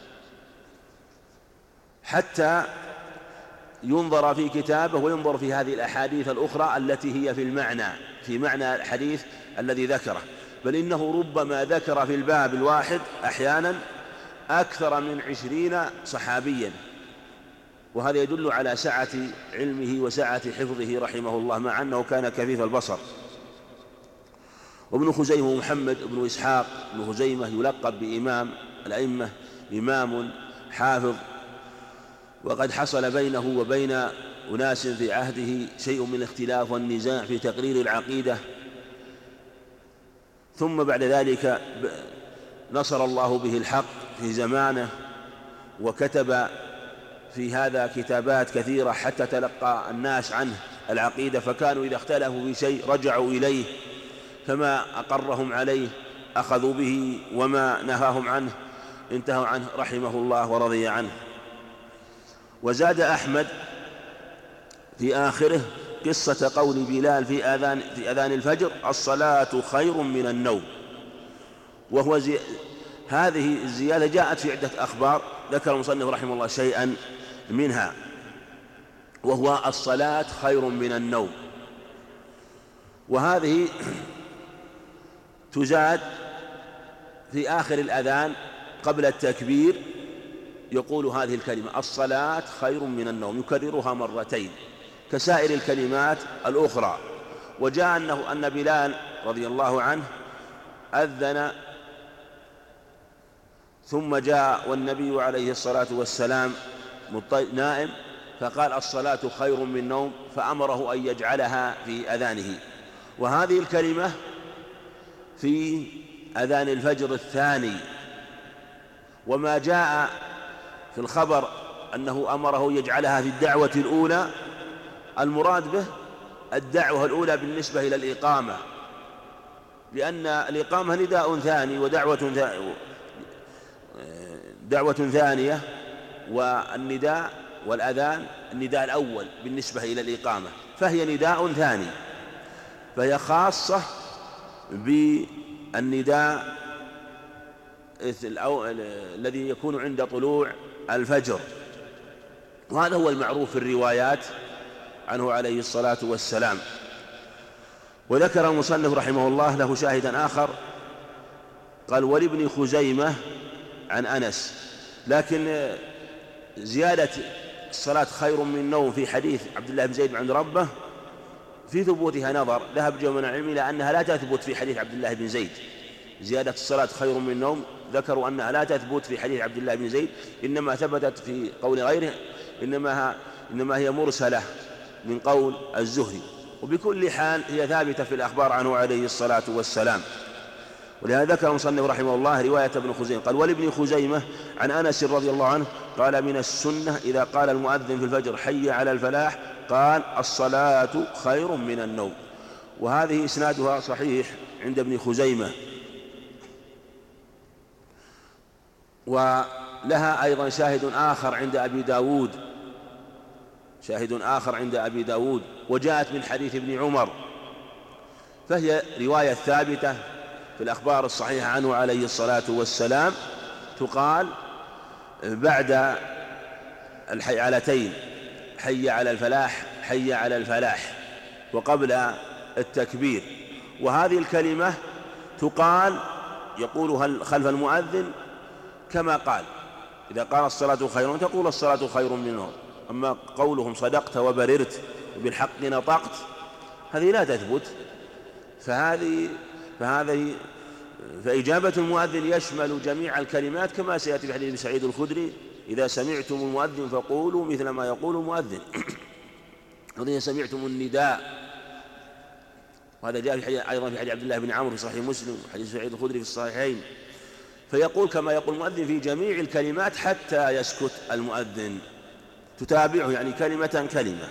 Speaker 1: حتى ينظر في كتابه وينظر في هذه الأحاديث الأخرى التي هي في معنى الحديث الذي ذكره، بل إنه ربما ذكر في الباب الواحد أحيانا أكثر من 20 صحابيا، وهذا يدل على سعة علمه وسعة حفظه رحمه الله، مع أنه كان كفيف البصر. وابن خزيمة محمد بن إسحاق بن خزيمة يلقب بإمام الأئمة، إمام حافظ، وقد حصل بينه وبين أناس في عهده شيء من الاختلاف والنزاع في تقرير العقيدة، ثم بعد ذلك نصر الله به الحق في زمانه، وكتب في هذا كتابات كثيرة حتى تلقى الناس عنه العقيدة، فكانوا إذا اختلفوا في شيء رجعوا إليه، فما أقرهم عليه أخذوا به وما نهاهم عنه انتهوا عنه رحمه الله ورضي عنه. وزاد أحمد في آخره قصة قول بلال في أذان الفجر الصلاة خير من النوم، وهو هذه الزيادة جاءت في عدة أخبار، ذكر المصنف رحمه الله شيئا منها، وهو الصلاة خير من النوم، وهذه تزاد في آخر الأذان قبل التكبير، يقول هذه الكلمة الصلاة خير من النوم، يكررها مرتين كسائر الكلمات الأخرى. وجاء أن بلال رضي الله عنه أذن ثم جاء والنبي عليه الصلاة والسلام نائم، فقال الصلاة خير من النوم، فأمره أن يجعلها في أذانه. وهذه الكلمة في أذان الفجر الثاني، وما جاء في الخبر أنه أمره يجعلها في الدعوة الأولى، المراد به الدعوة الأولى بالنسبة إلى الإقامة، لأن الإقامة نداء ثاني دعوة ثانية، والنداء والأذان النداء الأول بالنسبة إلى الإقامة، فهي نداء ثاني، فهي خاصة بالنداء الذي يكون عند طلوع الفجر، وهذا هو المعروف في الروايات عنه عليه الصلاة والسلام. وذكر المصنف رحمه الله له شاهدا آخر، قال: ولابن خزيمة عن أنس. لكن زيادة الصلاة خير من النوم في حديث عبد الله بن زيد عند ربه في ثبوتها نظر، ذهب جمع من العلم إلى أنها لا تثبت في حديث عبد الله بن زيد. زيادة الصلاة خير من النوم ذكروا أنها لا تثبت في حديث عبد الله بن زيد، إنما ثبتت في قول غيره، إنما هي مرسلة من قول الزهري. وبكل حال هي ثابتة في الأخبار عنه عليه الصلاة والسلام. ولهذا ذكر المصنف رحمه الله رواية ابن خزيمة، قال: ولابن خزيمة عن أنس رضي الله عنه قال: من السنة إذا قال المؤذن في الفجر حي على الفلاح قال: الصلاة خير من النوم. وهذه إسنادها صحيح عند ابن خزيمة، ولها أيضا شاهد آخر عند أبي داود، وجاءت من حديث ابن عمر، فهي رواية ثابتة في الأخبار الصحيحة عنه عليه الصلاة والسلام، تقال بعد الحيعلتين: حي على الفلاح، حي على الفلاح، وقبل التكبير. وهذه الكلمة تقال يقولها خلف المؤذن كما قال، إذا قال الصلاة خير تقول الصلاة خير من النوم. أما قولهم صدقت وبررت وبالحق نطقت هذه لا تثبت، فإجابة المؤذن يشمل جميع الكلمات، كما سيأتي في حديث سعيد الخدري: إذا سمعتم المؤذن فقولوا مثل ما يقول المؤذن. وإذا سمعتم النداء، وهذا جاء أيضا في حديث عبد الله بن عمرو في صحيح مسلم وحديث سعيد الخدري في الصحيحين، فيقول كما يقول المؤذن في جميع الكلمات حتى يسكت المؤذن، تتابعه يعني كلمة كلمة.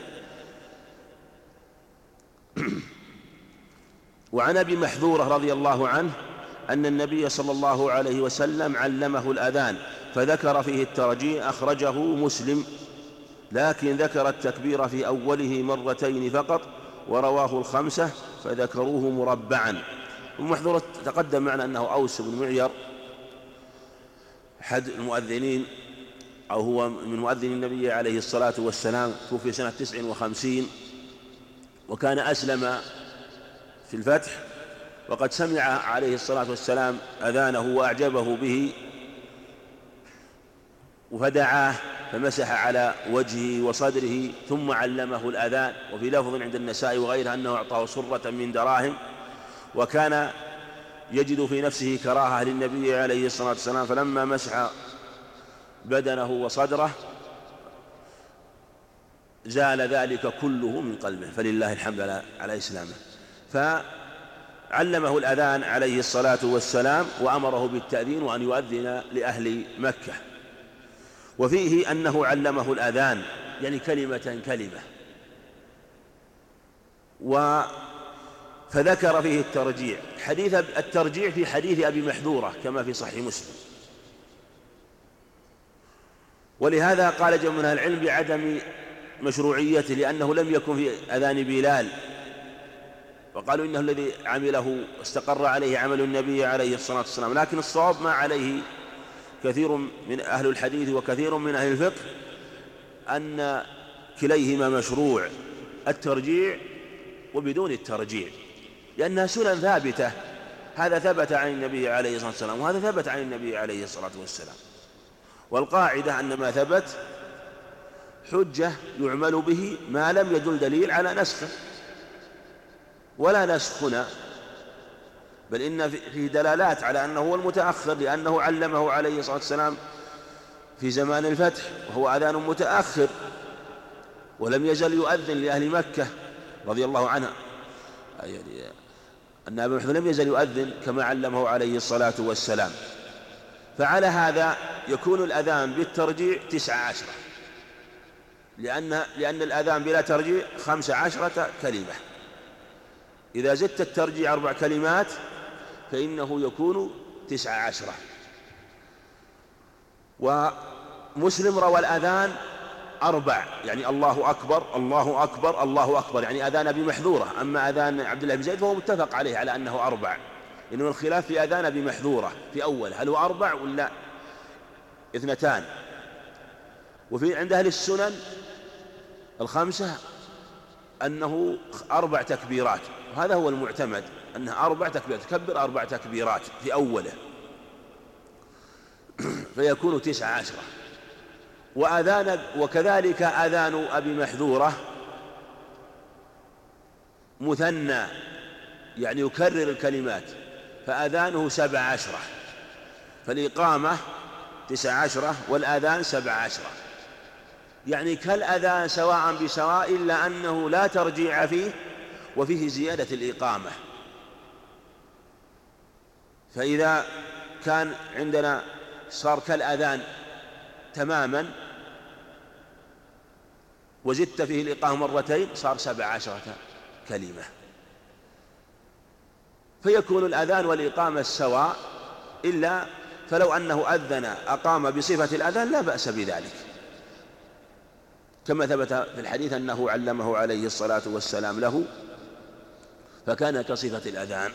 Speaker 1: وعن أبي محذورة رضي الله عنه أن النبي صلى الله عليه وسلم علمه الأذان فذكر فيه الترجيع، أخرجه مسلم، لكن ذكر التكبير في أوله مرتين فقط، ورواه الخمسة فذكروه مربعا. ومحذورة تقدم معنا أنه أوس بن معير أحد المؤذنين، أو هو من مؤذن النبي عليه الصلاة والسلام، توفي سنة 59، وكان أسلم في الفتح، وقد سمع عليه الصلاة والسلام أذانه وأعجبه به، فدعاه فمسح على وجهه وصدره ثم علمه الأذان. وفي لفظ عند النسائي وغيره أنه أعطاه سرة من دراهم، وكان يجد في نفسه كراهة للنبي عليه الصلاة والسلام، فلما مسح بدنه وصدره زال ذلك كله من قلبه، فلله الحمد على إسلامه. فعلمه الأذان عليه الصلاة والسلام، وأمره بالتأذين وأن يؤذن لأهل مكة. وفيه أنه علمه الأذان يعني كلمة كلمة، فذكر فيه الترجيع، حديث الترجيع في حديث أبي محذورة كما في صحيح مسلم. ولهذا قال جمع من أهل العلم بعدم مشروعيته، لأنه لم يكن في أذان بلال، وقالوا إنه الذي عمله استقر عليه عمل النبي عليه الصلاة والسلام. لكن الصواب ما عليه كثير من أهل الحديث وكثير من أهل الفقه أن كليهما مشروع، الترجيع وبدون الترجيع، لأنها سنن ثابتة، هذا ثبت عن النبي عليه الصلاة والسلام وهذا ثبت عن النبي عليه الصلاة والسلام. والقاعدة أن ما ثبت حجة يعمل به ما لم يدل دليل على نسخه، ولا نسخ هنا، بل إن فيه دلالات على أنه هو المتأخر، لأنه علمه عليه الصلاة والسلام في زمان الفتح وهو أذان متأخر، ولم يزل يؤذن لأهل مكة رضي الله عنها، يعني أن أبا محذور لم يزل يؤذن كما علمه عليه الصلاة والسلام. فعلى هذا يكون الأذان بالترجيع 19، لأن الأذان بلا ترجيع 15 كلمة. إذا زدت الترجيع 4 كلمات فإنه يكون 19. ومسلم روى الأذان أربع، يعني الله أكبر الله أكبر الله أكبر، يعني أذان أبي محذورة. أما أذان عبد الله بن زيد فهو متفق عليه على أنه أربع، إنه الخلاف في أذان أبي محذورة في أول، هل هو أربع ولا اثنتان. وفي عند أهل السنن الخمسة أنه 4 تكبيرات، وهذا هو المعتمد أنه 4 تكبيرات، تكبر 4 تكبيرات في أوله فيكون 19. وكذلك أذان أبي محذورة مثنى، يعني يكرر الكلمات، فأذانه 17، فالإقامة 19 والأذان 17، يعني كالأذان سواء بسواء، إلا أنه لا ترجيع فيه وفيه زيادة الإقامة. فإذا كان عندنا صار كالأذان تماما وزدت فيه الإقامة مرتين صار 17 كلمة، فيكون الأذان والإقامة سواء، إلا فلو أنه أذن أقام بصفة الأذان لا بأس بذلك، كما ثبت في الحديث أنه علمه عليه الصلاة والسلام له فكان كصفة الأذان.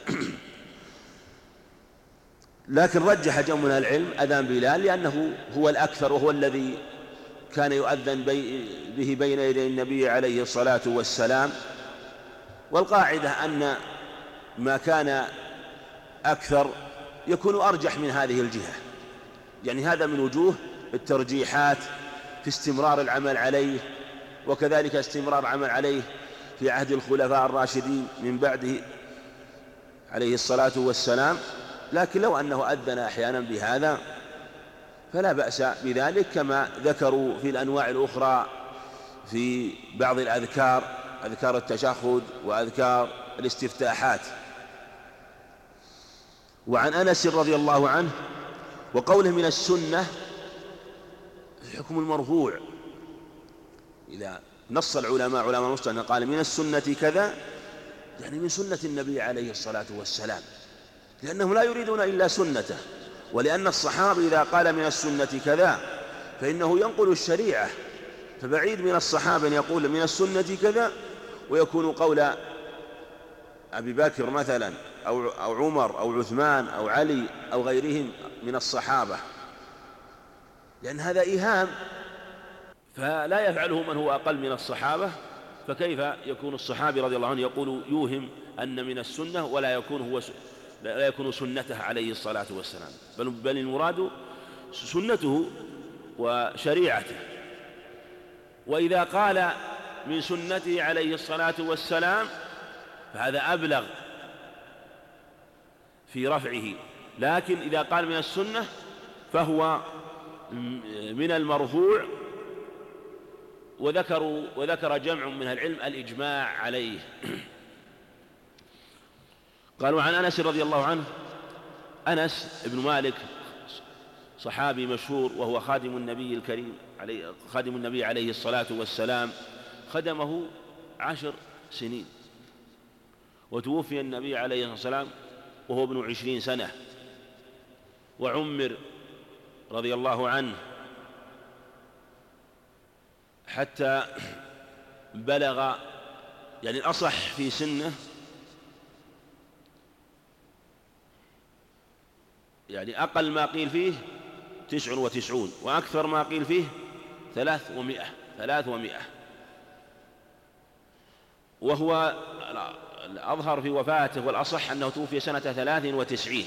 Speaker 1: لكن رجح جمع من العلم أذان بلال لأنه هو الأكثر، وهو الذي كان يؤذن به بين يدي النبي عليه الصلاة والسلام. والقاعدة أن ما كان أكثر يكون أرجح من هذه الجهة، يعني هذا من وجوه الترجيحات في استمرار العمل عليه، وكذلك استمرار العمل عليه في عهد الخلفاء الراشدين من بعده عليه الصلاة والسلام. لكن لو أنه أذن أحيانا بهذا فلا بأس بذلك، كما ذكروا في الأنواع الأخرى في بعض الأذكار، أذكار التشهد وأذكار الاستفتاحات. وعن أنس رضي الله عنه وقوله من السنة حكم المرفوع، إذا نص العلماء علماء المصطلح قال من السنة كذا، يعني من سنة النبي عليه الصلاة والسلام، لأنهم لا يريدون إلا سنته. ولأن الصحابي إذا قال من السنة كذا فإنه ينقل الشريعة، فبعيد من الصحابة أن يقول من السنة كذا ويكون قول أبي بكر مثلا أو عمر أو عثمان أو علي أو غيرهم من الصحابة، لأن هذا إيهام، فلا يفعله من هو أقل من الصحابة. فكيف يكون الصحابي رضي الله عنه يقول يوهم أن من السنة لا يكون سنته عليه الصلاة والسلام، بل المراد سنته وشريعته. وإذا قال من سنته عليه الصلاة والسلام فهذا أبلغ في رفعه، لكن إذا قال من السنة فهو من المرفوع. وذكر جمع من العلم الإجماع عليه. قالوا عن أنس رضي الله عنه، أنس بن مالك صحابي مشهور، وهو خادم النبي الكريم خادم النبي عليه الصلاة والسلام، خدمه 10 سنين، وتوفي النبي عليه الصلاة والسلام وهو ابن 20 سنة، وعمر رضي الله عنه حتى بلغ، يعني الأصح في سنه، يعني أقل ما قيل فيه 99 وأكثر ما قيل فيه 300. وهو الأظهر في وفاته والأصح أنه توفي سنة 93،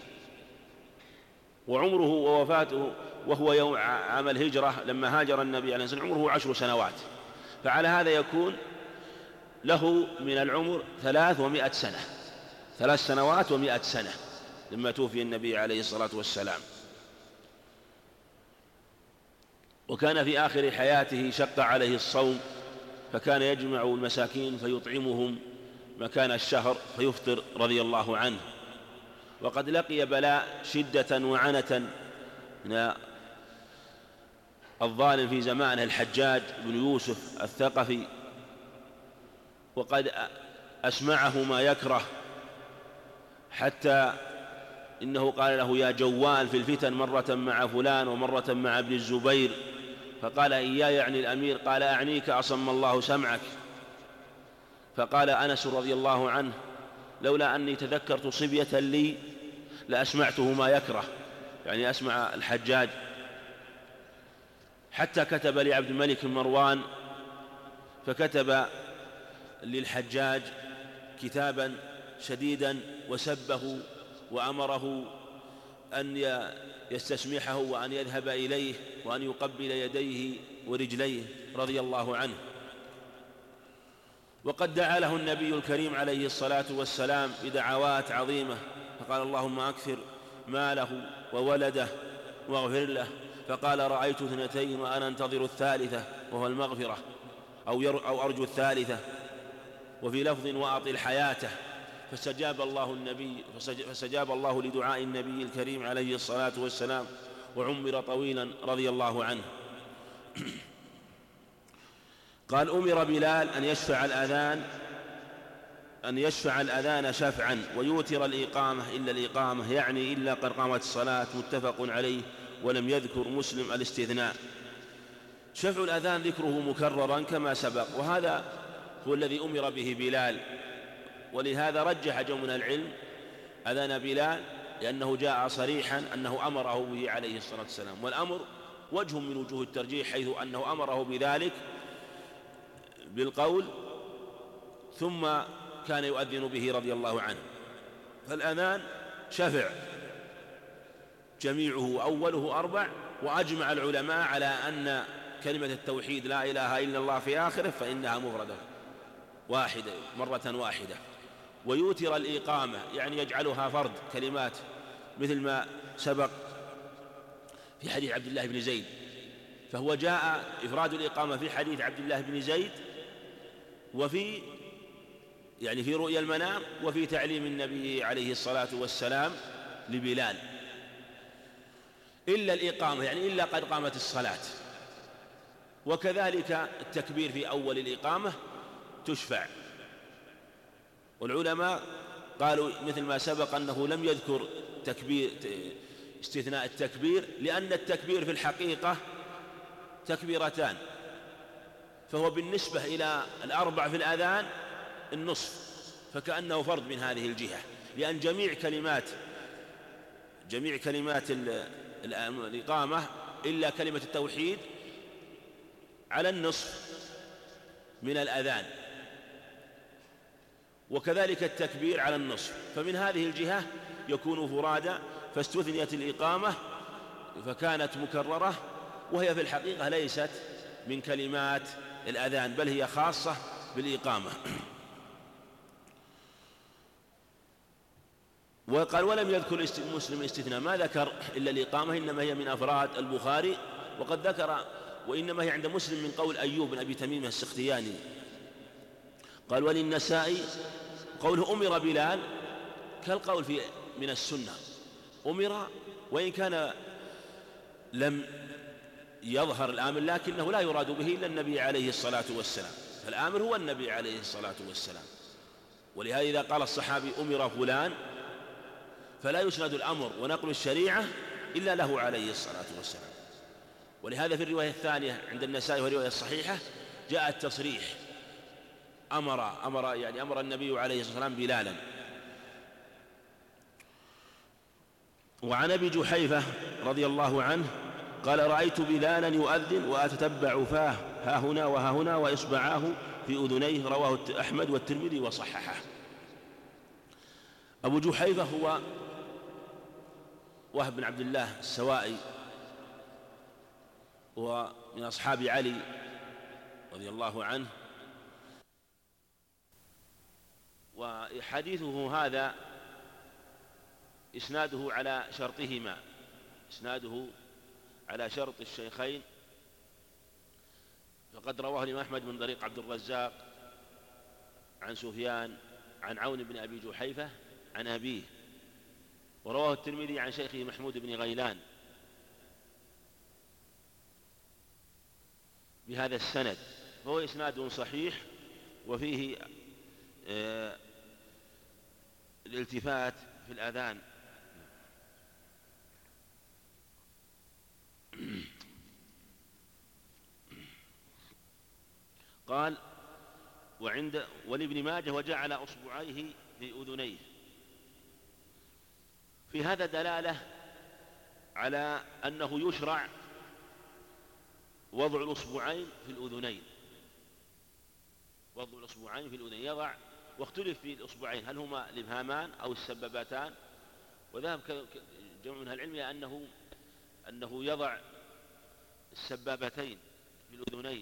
Speaker 1: وعمره ووفاته وهو يوم عام الهجرة لما هاجر النبي عليه الصلاة والسلام عمره 10 سنوات، فعلى هذا يكون له من العمر 300 سنة، 3 سنوات و100 سنة لما توفي النبي عليه الصلاة والسلام. وكان في آخر حياته شق عليه الصوم، فكان يجمع المساكين فيطعمهم مكان الشهر فيفطر رضي الله عنه. وقد لقي بلاء شدة وعنة من الظالم في زمانه الحجاج بن يوسف الثقفي، وقد أسمعه ما يكره، حتى إنه قال له يا جوال في الفتن مرة مع فلان ومرة مع ابن الزبير، فقال إياي يعني الأمير؟ قال أعنيك أصم الله سمعك. فقال أنس رضي الله عنه لولا أني تذكرت صبية لي لأسمعته ما يكره، يعني أسمع الحجاج. حتى كتب لعبد الملك بن مروان، فكتب للحجاج كتابا شديدا وسبه وأمره أن يستسمحه وأن يذهب إليه وأن يقبل يديه ورجليه رضي الله عنه. وقد دعا له النبي الكريم عليه الصلاة والسلام بدعوات عظيمة، فقال اللهم أكثر ماله وولده واغفر له. فقال رأيت 2 وأنا أنتظر الثالثة وهو المغفرة، أو أرجو الثالثة. وفي لفظ وأطل حياته. فاستجاب الله لدعاء النبي الكريم عليه الصلاة والسلام وعمر طويلا رضي الله عنه. قال أمر بلال أن يشفع الأذان شفعا ويوتر الإقامة إلا الإقامة، يعني إلا قد قامت الصلاة، متفق عليه، ولم يذكر مسلم الاستثناء. شفع الأذان ذكره مكررا كما سبق، وهذا هو الذي أمر به بلال، ولهذا رجح جمع من العلم أذان بلال لأنه جاء صريحا أنه أمره به عليه الصلاة والسلام، والأمر وجه من وجوه الترجيح، حيث أنه أمره بذلك بالقول ثم كان يؤذن به رضي الله عنه. فالأذان شفع جميعه أوله 4، وأجمع العلماء على أن كلمة التوحيد لا إله إلا الله في آخره فإنها مفردة واحدة مرة واحدة. ويوتر الإقامة يعني يجعلها فرد كلمات، مثل ما سبق في حديث عبد الله بن زيد. فهو جاء إفراد الإقامة في حديث عبد الله بن زيد، وفي يعني في رؤيا المنام، وفي تعليم النبي عليه الصلاة والسلام لبلال. إلا الإقامة يعني إلا قد قامت الصلاة. وكذلك التكبير في أول الإقامة تشفع. والعلماء قالوا مثل ما سبق أنه لم يذكر استثناء التكبير، لأن التكبير في الحقيقة تكبيرتان، فهو بالنسبة إلى 4 في الأذان النصف، فكأنه فرض من هذه الجهة، لأن جميع كلمات الإقامة إلا كلمة التوحيد على النصف من الأذان، وكذلك التكبير على النصف، فمن هذه الجهة يكون فرادا. فاستثنيت الإقامة فكانت مكررة، وهي في الحقيقة ليست من كلمات الأذان، بل هي خاصة بالإقامة. وقال ولم يذكر مسلم الاستثناء، ما ذكر إلا الإقامة، إنما هي من أفراد البخاري. وقد ذكر وإنما هي عند مسلم من قول أيوب بن أبي تميم السختياني. قال وللنسائي قوله أمر بلال كالقول من السنة، أمر وإن كان لم يظهر الآمر، لكنه لا يراد به إلا النبي عليه الصلاة والسلام، فالآمر هو النبي عليه الصلاة والسلام. ولهذا إذا قال الصحابي أمر فلان فلا يسند الأمر ونقل الشريعة إلا له عليه الصلاة والسلام. ولهذا في الرواية الثانية عند النسائي والرواية الصحيحة جاء التصريح أمر النبي عليه الصلاة والسلام بلالا. وعن أبي جحيفة رضي الله عنه قال رأيت بلالا يؤذن وأتتبع فاه ها هنا وها هنا وإصبعاه في أذنيه، رواه أحمد والترمذي وصححه. أبو جحيفة هو وهب بن عبد الله السوائي، ومن أصحاب علي رضي الله عنه. وحديثه هذا إسناده على شرطهما، إسناده على شرط الشيخين، فقد رواه الإمام أحمد من طريق عبد الرزاق عن سفيان عن عون بن أبي جحيفة عن أبيه، ورواه الترمذي عن شيخه محمود بن غيلان بهذا السند، فهو إسناد صحيح، وفيه الالتفات في الأذان. قال ولابن ماجه وجعل أصبعيه في أذنيه. في هذا دلالة على أنه يشرع وضع الأصبعين في الأذنين، وضع الأصبعين في الأذنين يضع، واختلف في الأصبعين هل هما الإبهامان أو السبابتان، وذهب جمع من العلم أنه يضع السبابتين في الأذنين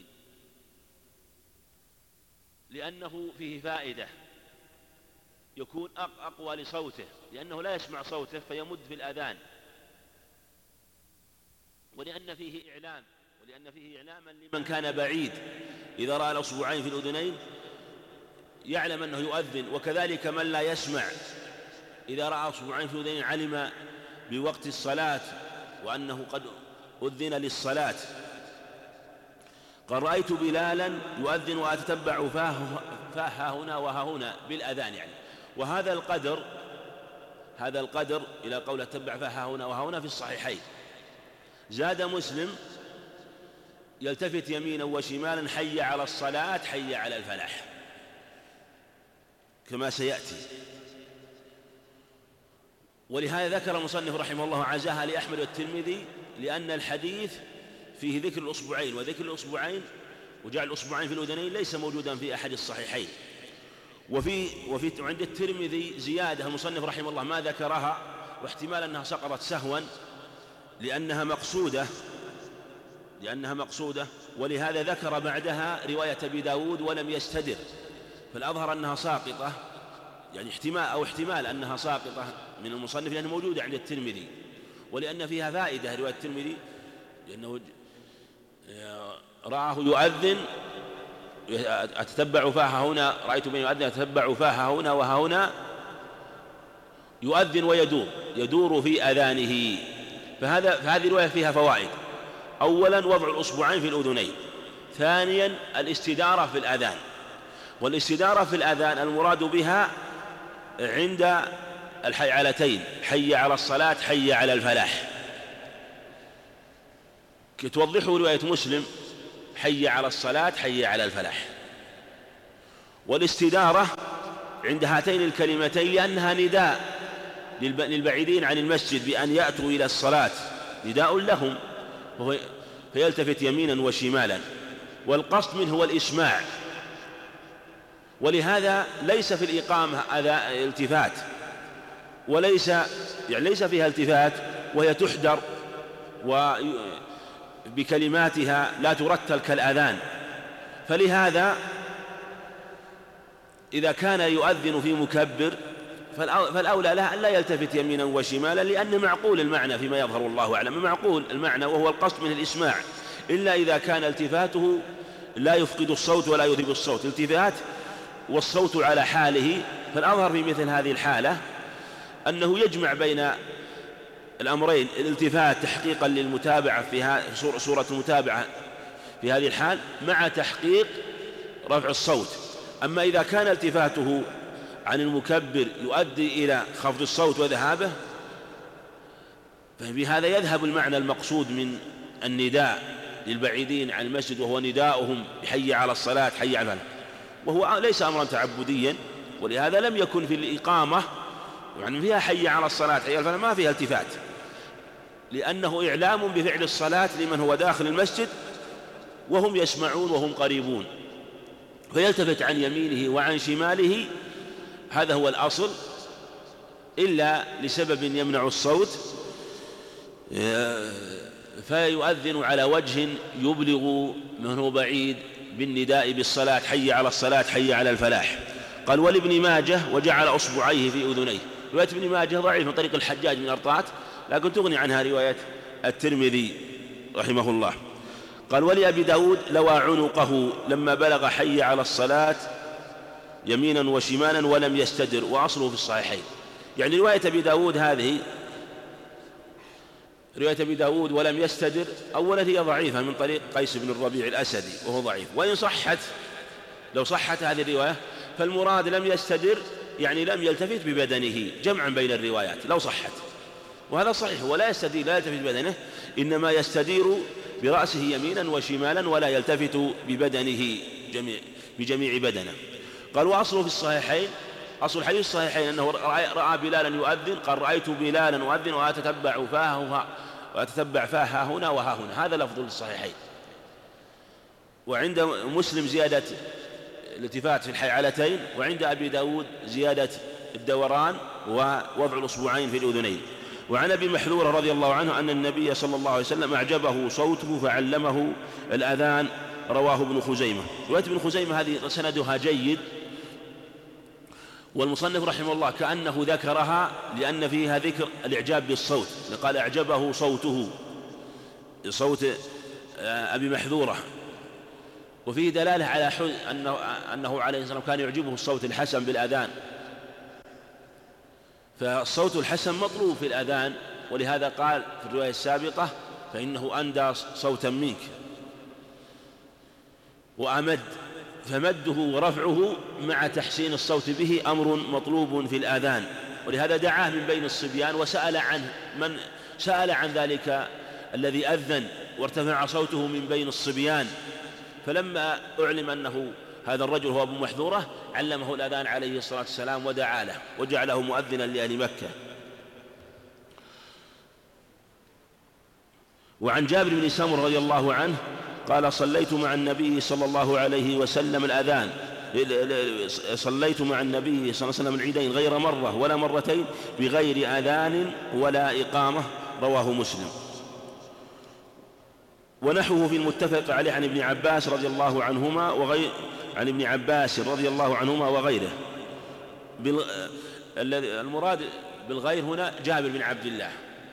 Speaker 1: لأنه فيه فائدة، يكون أقوى لصوته، لأنه لا يسمع صوته فيمد في الأذان، ولأن فيه إعلاما لمن كان بعيد إذا رأى الأصبعين في الأذنين يعلم أنه يؤذن، وكذلك من لا يسمع إذا رأى أصبعين في الأذنين علم بوقت الصلاة وأنه قد أذن للصلاة. قال رأيت بلالا يؤذن وأتتبع فاه هنا وها هنا بالأذان يعني. وهذا القدر إلى قول أتتبع فاه هنا وها هنا في الصحيحين. زاد مسلم يلتفت يمينا وشمالا حي على الصلاة حي على الفلاح كما سيأتي. ولهذا ذكر المصنف رحمه الله عزاها لأحمد والترمذي لأن الحديث فيه ذكر الأصبعين، وذكر الأصبعين وجعل الأصبعين في الأذنين ليس موجودا في أحد الصحيحين. وفي عند الترمذي زيادة المصنف رحمه الله ما ذكرها، واحتمال أنها سقطت سهوا لأنها مقصودة، ولهذا ذكر بعدها رواية أبي داود ولم يستدر، فالأظهر أنها ساقطة، يعني احتمال أنها ساقطة من المصنف لأنها موجودة عند الترمذي، ولأن فيها فائدة رواية الترمذي لأنه رآه يؤذن أتتبع فاها هنا، رأيت من يؤذن أتتبع فاها هنا وها هنا، يؤذن يدور في أذانه. فهذه الرواية فيها فوائد. أولا وضع الأصبعين في الأذنين، ثانيا الاستدارة في الأذان، والاستدارة في الأذان المراد بها عند الحيعلتين حي على الصلاة حي على الفلاح، توضحه رواية مسلم حي على الصلاة حي على الفلاح. والاستدارة عند هاتين الكلمتين لأنها نداء للبعيدين عن المسجد بأن يأتوا إلى الصلاة، نداء لهم، فيلتفت يمينا وشمالا، والقصد منه هو الإسماع. ولهذا ليس في الإقامة التفات، ليس فيها التفات، وهي تحدر وبكلماتها لا ترتل كالأذان. فلهذا إذا كان يؤذن في مكبر فالأولى له أن لا يلتفت يمينا وشمالا، لأن معقول المعنى فيما يظهر الله أعلم، معقول المعنى وهو القصد من الإسماع، إلا إذا كان التفاته لا يفقد الصوت ولا يذهب الصوت، التفات والصوت على حاله. فالأظهر في مثل هذه الحالة أنه يجمع بين الأمرين، الالتفات تحقيقا للمتابعة في صورة المتابعة في هذه الحال مع تحقيق رفع الصوت. أما إذا كان التفاته عن المكبر يؤدي إلى خفض الصوت وذهابه، فبهذا يذهب المعنى المقصود من النداء للبعيدين عن المسجد، وهو نداؤهم حي على الصلاة حي على الفلاح، وهو ليس أمرا تعبديا. ولهذا لم يكن في الإقامة يعني فيها حي على الصلاة حي على الفلاح ما فيها التفات، لأنه إعلام بفعل الصلاة لمن هو داخل المسجد وهم يسمعون وهم قريبون، فيلتفت عن يمينه وعن شماله، هذا هو الأصل، إلا لسبب يمنع الصوت فيؤذن على وجه يبلغ من هو بعيد بالنداء بالصلاة حي على الصلاة حي على الفلاح. قال ولابن ماجه وجعل أصبعيه في أذنيه. رواية ابن ماجه ضعيف من طريق الحجاج من أرطات، لكن تغني عنها رواية الترمذي رحمه الله. قال ولأبي داود لوى عنقه لما بلغ حي على الصلاة يمينا وشمالا ولم يستدر، وأصله في الصحيحين. يعني رواية أبي داود هذه رواية أبي داود ولم يستدر، أولا هي ضعيفة من طريق قيس بن الربيع الأسدي وهو ضعيف، وإن صحت لو صحت هذه الرواية فالمراد لم يستدر يعني لم يلتفت ببدنه، جمعا بين الروايات لو صحت، وهذا صحيح، ولا يستدير لا يلتفت ببدنه، إنما يستدير برأسه يمينا وشمالا ولا يلتفت ببدنه. بجميع بدنه. قال وأصله في الصحيحين، أصل الحديث الصحيحين أنه رأى بلالا يؤذن، قال رأيت بلالا يؤذن وأتتبع فاه هنا وها هنا، هذا لفظ الصحيحين. وعند مسلم زيادة الالتفات في الحيعلتين، وعند أبي داود زيادة الدوران ووضع الأصبعين في الأذنين. وعن أبي محذورة رضي الله عنه أن النبي صلى الله عليه وسلم أعجبه صوته فعلمه الأذان، رواه ابن خزيمة. رواية ابن خزيمة هذه سندها جيد، والمصنف رحمه الله كأنه ذكرها لأن فيها ذكر الإعجاب بالصوت، قال أعجبه صوته، صوت أبي محذورة، وفيه دلالة على أنه عليه الصلاة والسلام كان يعجبه الصوت الحسن بالأذان، فالصوت الحسن مطلوب في الأذان، ولهذا قال في الرواية السابقة فإنه أندى صوتا منك وأمد، فمده ورفعه مع تحسين الصوت به أمر مطلوب في الآذان. ولهذا دعاه من بين الصبيان وسأل عنه، من سأل عن ذلك الذي أذن وارتفع صوته من بين الصبيان، فلما أعلم أنه هذا الرجل هو أبو محذورة علمه الأذان عليه الصلاة والسلام ودعا له وجعله مؤذنا لأهل مكة. وعن جابر بن سمرة رضي الله عنه قال صليت مع النبي صلى الله عليه وسلم الأذان، صليت مع النبي صلى الله عليه وسلم العيدين غير مرة ولا مرتين بغير أذان ولا إقامة، رواه مسلم. ونحوه في المتفق عليه عن ابن عباس رضي الله عنهما وغيره. المراد بالغير هنا جابر بن عبد الله،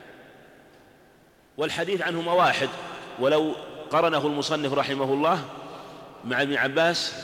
Speaker 1: والحديث عنهما واحد، ولو قرنه المصنف رحمه الله مع ابن عباس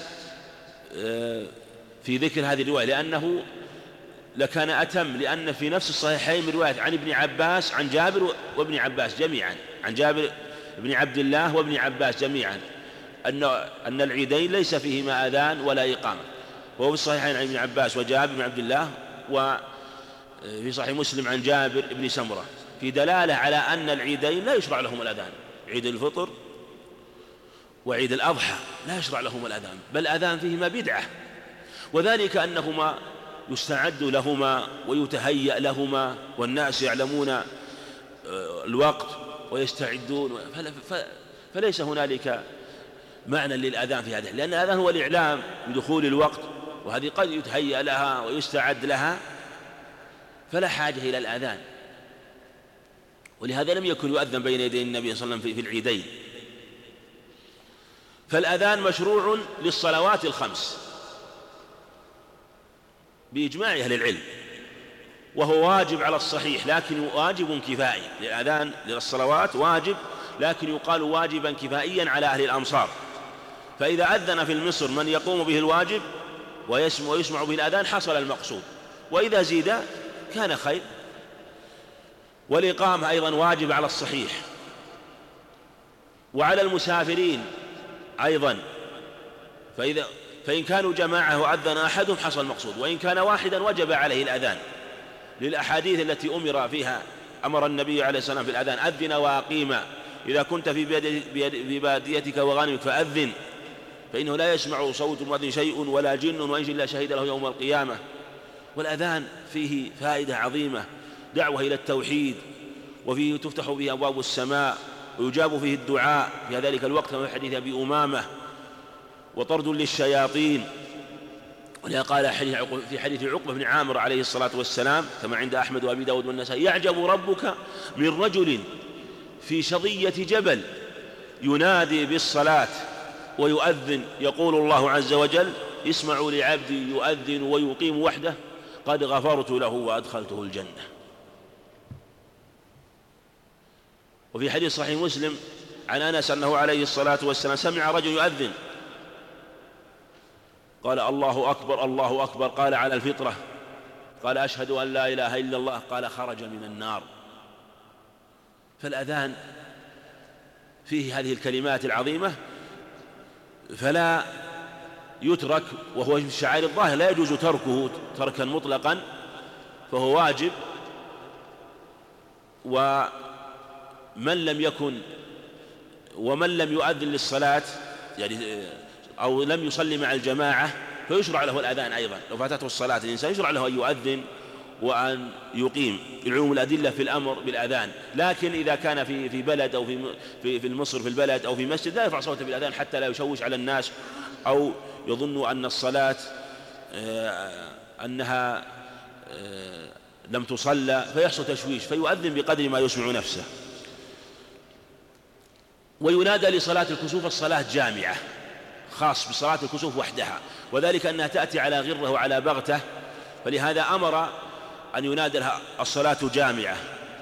Speaker 1: في ذكر هذه الرواية لأنه لكان أتم، لأن في نفس الصحيحين من رواية عن ابن عباس عن جابر وابن عباس جميعا، عن جابر بن عبد الله وابن عباس جميعا أن العيدين ليس فيهما أذان ولا إقامة، وهو في الصحيحين عن ابن عباس وجابر بن عبد الله، وفي صحيح مسلم عن جابر بن سمرة، في دلالة على أن العيدين لا يشرع لهم الأذان، عيد الفطر وعيد الأضحى لا يشرع لهم الأذان، بل الأذان فيهما بدعة، وذلك أنهما يستعد لهما ويتهيأ لهما، والناس يعلمون الوقت ويستعدون، فليس هنالك معنى للأذان في هذا، لأن الأذان هو الإعلام بدخول الوقت، وهذه قد يتهيأ لها ويستعد لها، فلا حاجة إلى الأذان. ولهذا لم يكن يؤذن بين يدي النبي صلى الله عليه وسلم في العيدين. فالأذان مشروع للصلوات الخمس بإجماع أهل العلم، وهو واجب على الصحيح، لكن واجب كفائي، الأذان للصلوات واجب، لكن يقال واجبا كفائيا على أهل الأمصار، فإذا أذن في مصر من يقوم به الواجب ويسمع به الأذان حصل المقصود، وإذا زيد كان خير. والإقامة أيضا واجب على الصحيح، وعلى المسافرين أيضا، فإن كانوا جماعة وأذن أحدهم حصل المقصود، وإن كان واحدا وجب عليه الأذان، للأحاديث التي أمر النبي عليه الصلاة والسلام في الأذان: أذن وأقيم، إذا كنت في باديتك وغانمك فأذن، فإنه لا يسمع صوت المؤذن شيء ولا جن وإنس إلا شهد له يوم القيامة. والأذان فيه فائدة عظيمة، دعوة إلى التوحيد، وفيه تفتح به أبواب السماء، ويجاب فيه الدعاء في ذلك الوقت في حديث أبي أمامة، وطرد للشياطين. ولهذا قال في حديث عقبة بن عامر عليه الصلاة والسلام كما عند أحمد وأبي داود والنسائي: يعجب ربك من رجل في شظية جبل ينادي بالصلاة ويؤذن، يقول الله عز وجل: اسمعوا لعبدي يؤذن ويقيم وحده قد غفرت له وأدخلته الجنة. وفي حديث صحيح مسلم عن أنس أنه عليه الصلاة والسلام سمع رجل يؤذن قال: الله أكبر الله أكبر، قال: على الفطرة، قال: أشهد أن لا إله إلا الله، قال: خرج من النار. فالأذان فيه هذه الكلمات العظيمة، فلا يترك، وهو من شعائر الظاهر لا يجوز تركه تركا مطلقا، فهو واجب. ومن لم يؤذن للصلاة، يعني أو لم يصلي مع الجماعة فيشرع له الأذان أيضا. لو فاتته الصلاة الإنسان يشرع له أن يؤذن وأن يقيم، العموم الأدلة في الأمر بالأذان. لكن إذا كان في بلد أو في مصر في البلد أو في مسجد لا يرفع صوته بالأذان حتى لا يشوش على الناس أو يظن أن الصلاة أنها لم تصلى فيحصل تشويش، فيؤذن بقدر ما يسمع نفسه. وينادى لصلاة الكسوف الصلاة جامعة، خاص بصلاة الكسوف وحدها، وذلك أنها تأتي على غرة وعلى بغتة، فلهذا أمر أن ينادى لها الصلاة جامعة،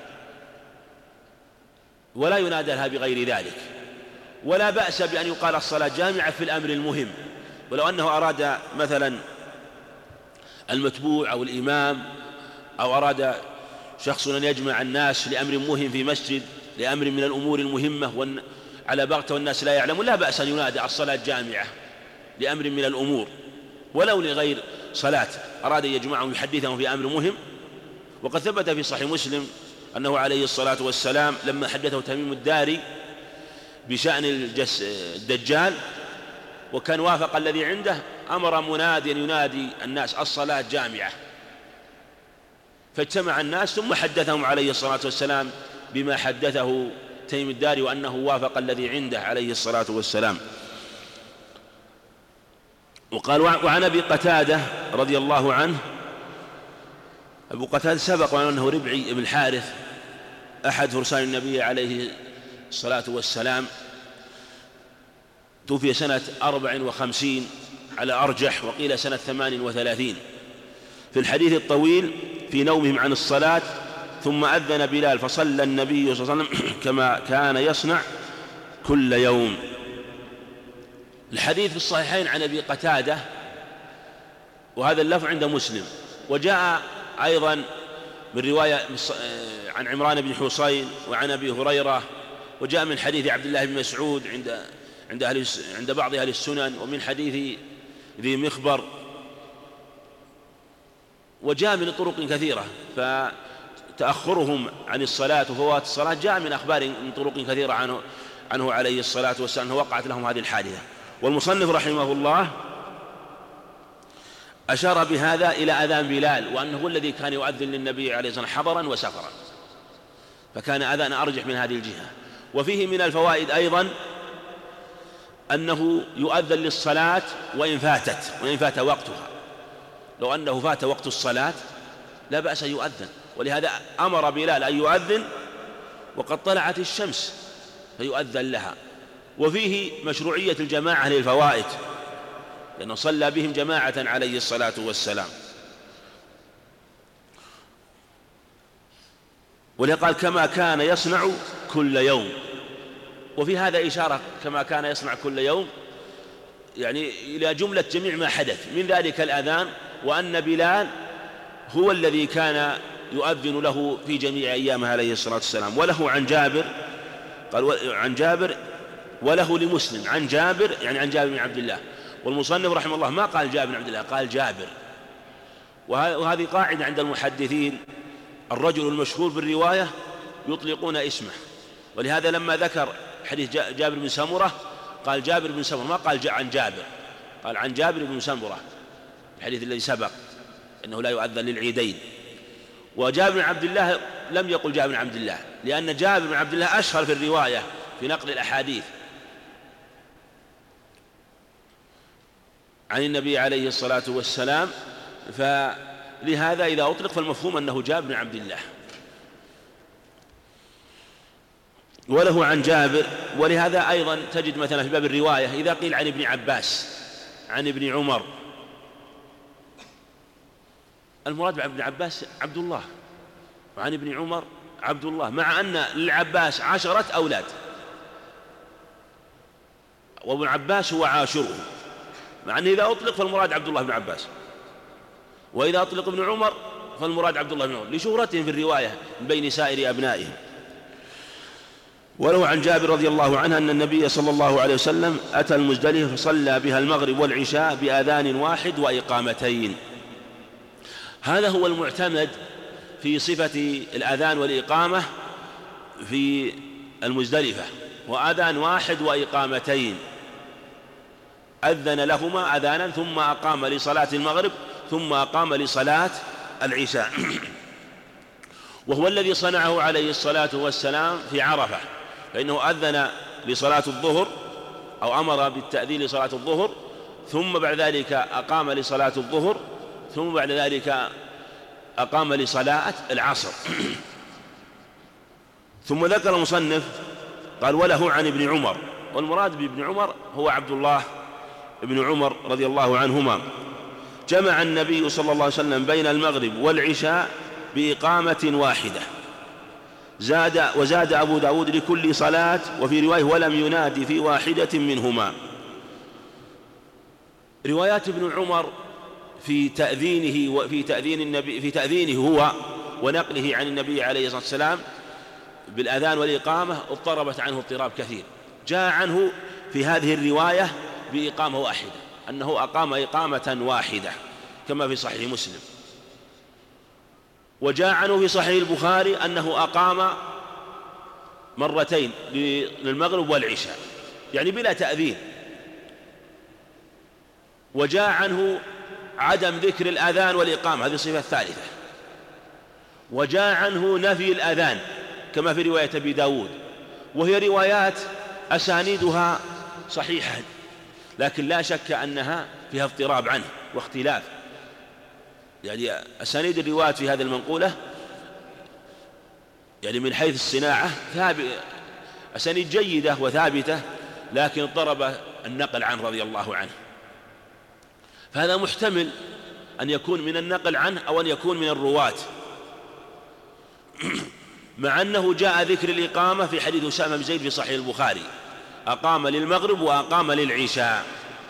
Speaker 1: ولا ينادى لها بغير ذلك. ولا بأس بأن يقال الصلاة جامعة في الأمر المهم، ولو أنه أراد مثلا المتبوع أو الإمام أو أراد شخص أن يجمع الناس لأمر مهم في مسجد، لأمر من الأمور المهمة على بغتة والناس لا يعلمون، لا بأس أن ينادى الصلاة جامعة لأمر من الأمور، ولو لغير صلاة أراد أن يجمعهم يحدثهم في أمر مهم. وقد ثبت في صحيح مسلم أنه عليه الصلاة والسلام لما حدثه تميم الداري بشأن الدجال وكان وافق الذي عنده، أمر مناديا ينادي الناس الصلاة جامعة، فاجتمع الناس ثم حدثهم عليه الصلاة والسلام بما حدثه تميم الداري وأنه وافق الذي عنده عليه الصلاة والسلام. وقال وعن أبي قتادة رضي الله عنه، أبو قتادة سبق وأنه ربعي بن الحارث أحد فرسان النبي عليه الصلاة والسلام، توفي سنة 54 على أرجح، وقيل سنة 38. في الحديث الطويل في نومهم عن الصلاة ثم أذن بلال فصلى النبي صلى الله عليه وسلم كما كان يصنع كل يوم. الحديث في الصحيحين عن أبي قتادة، وهذا اللفظ عند مسلم، وجاء أيضا من رواية عن عمران بن حسين وعن أبي هريرة، وجاء من حديث عبد الله بن مسعود عند بعض أهل السنن، ومن حديث ذي مخبر، وجاء من طرق كثيرة. فتأخرهم عن الصلاة وفوات الصلاة جاء من أخبار من طرق كثيرة عنه عليه الصلاة والسلام وقعت لهم هذه الحادثة. والمصنف رحمه الله أشار بهذا إلى أذان بلال، وأنه الذي كان يؤذن للنبي عليه الصلاة والسلام حضرا وسفرا، فكان أذان أرجح من هذه الجهة. وفيه من الفوائد أيضا أنه يؤذن للصلاة وإن فات وقتها، لو أنه فات وقت الصلاة لا بأس أن يؤذن، ولهذا أمر بلال أن يؤذن وقد طلعت الشمس فيؤذن لها. وفيه مشروعية الجماعة للفوائد، لأنه صلى بهم جماعة عليه الصلاة والسلام. ولقال كما كان يصنع كل يوم، وفي هذا إشارة كما كان يصنع كل يوم يعني إلى جملة جميع ما حدث من ذلك الأذان، وأن بلال هو الذي كان يؤذن له في جميع أيامه عليه الصلاة والسلام. وله عن جابر، قال عن جابر، وله لمسلم عن جابر يعني عن جابر بن عبد الله. والمصنف رحمه الله ما قال جابر بن عبد الله، قال جابر. وهذه قاعدة عند المحدثين، الرجل المشهور بالرواية يطلقون اسمه، ولهذا لما ذكر حديث جابر بن سمرة قال جابر بن سمرة، ما قال عن جابر، قال عن جابر بن سمرة، الحديث الذي سبق أنه لا يؤذن للعيدين. وجابر بن عبد الله لم يقل جابر بن عبد الله، لأن جابر بن عبد الله أشهر في الرواية في نقل الأحاديث عن النبي عليه الصلاة والسلام، فلهذا إذا أطلق فالمفهوم أنه جابر بن عبد الله. وله عن جابر، ولهذا أيضا تجد مثلا في باب الرواية إذا قيل عن ابن عباس عن ابن عمر، المراد بابن عباس عبد الله، وعن ابن عمر عبد الله، مع أن للعباس 10 أولاد، وابن عباس هو عاشره، مع أنه إذا أطلق فالمراد عبد الله بن عباس، وإذا أطلق ابن عمر فالمراد عبد الله بن عمر لشهرتهم في الرواية من بين سائر أبنائهم. وله عن جابر رضي الله عنه أن النبي صلى الله عليه وسلم أتى المزدلفة فصلى بها المغرب والعشاء بأذان واحد وإقامتين. هذا هو المعتمد في صفة الأذان والإقامة في المزدلفة، وأذان واحد وإقامتين. أذن لهما أذانا ثم أقام لصلاة المغرب ثم أقام لصلاة العشاء. وهو الذي صنعه عليه الصلاة والسلام في عرفة، فإنه أذن لصلاة الظهر أو أمر بالتأذين لصلاة الظهر، ثم بعد ذلك أقام لصلاة الظهر، ثم بعد ذلك أقام لصلاة العصر. ثم ذكر المصنف قال: وله عن ابن عمر. والمراد بابن عمر هو عبد الله بن عمر رضي الله عنهما: جمع النبي صلى الله عليه وسلم بين المغرب والعشاء بإقامة واحدة. وزاد أبو داود لكل صلاة، وفي رواية: ولم ينادي في واحدة منهما. روايات ابن عمر في تأذينه وفي تأذين النبي في تأذينه هو ونقله عن النبي عليه الصلاة والسلام بالأذان والإقامة اضطربت عنه اضطراب كثير. جاء عنه في هذه الرواية بإقامة واحدة، أنه أقام إقامة واحدة كما في صحيح مسلم. وجاء عنه في صحيح البخاري أنه أقام مرتين للمغرب والعشاء، يعني بلا تأذين. وجاء عنه عدم ذكر الأذان والإقامة، هذه الصفة الثالثة. وجاء عنه نفي الأذان كما في رواية أبي داود، وهي روايات أسانيدها صحيحة، لكن لا شك أنها فيها اضطراب عنه واختلاف. يعني أسانيد الروايات في هذه المنقولة يعني من حيث الصناعة أسانيد جيدة وثابتة، لكن اضطرب النقل عنه رضي الله عنه. فهذا محتمل أن يكون من النقل عنه أو أن يكون من الرواة، مع أنه جاء ذكر الإقامة في حديث أسامة بن زيد في صحيح البخاري: أقام للمغرب وأقام للعشاء.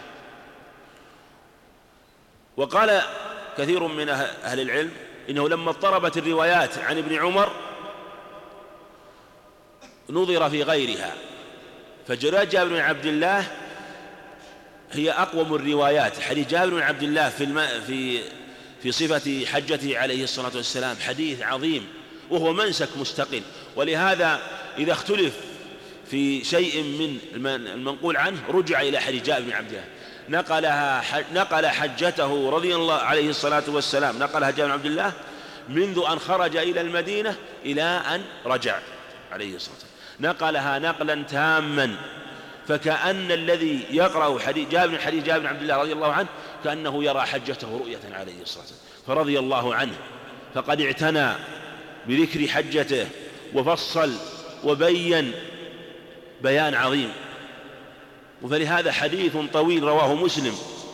Speaker 1: وقال كثير من أهل العلم إنه لما اضطربت الروايات عن ابن عمر نظر في غيرها، فجاء جابر بن عبد الله هي أقوم الروايات. حديث جابر بن عبد الله في صفة حجته عليه الصلاة والسلام حديث عظيم، وهو منسك مستقل. ولهذا إذا اختلف في شيء من المنقول عنه رجع إلى حديث جابر بن عبد الله، نقل حجته رضي الله عليه الصلاة والسلام، نقلها جابر بن عبد الله منذ أن خرج إلى المدينة إلى أن رجع عليه الصلاة والسلام، نقلها نقلا تاما. فكأن الذي يقرأ حديث جابر بن عبد الله رضي الله عنه كأنه يرى حجته رؤية عليه الصلاة والسلام، فرضي الله عنه، فقد اعتنى بذكر حجته وفصل وبين بيان عظيم. فلهذا حديث طويل رواه مسلم،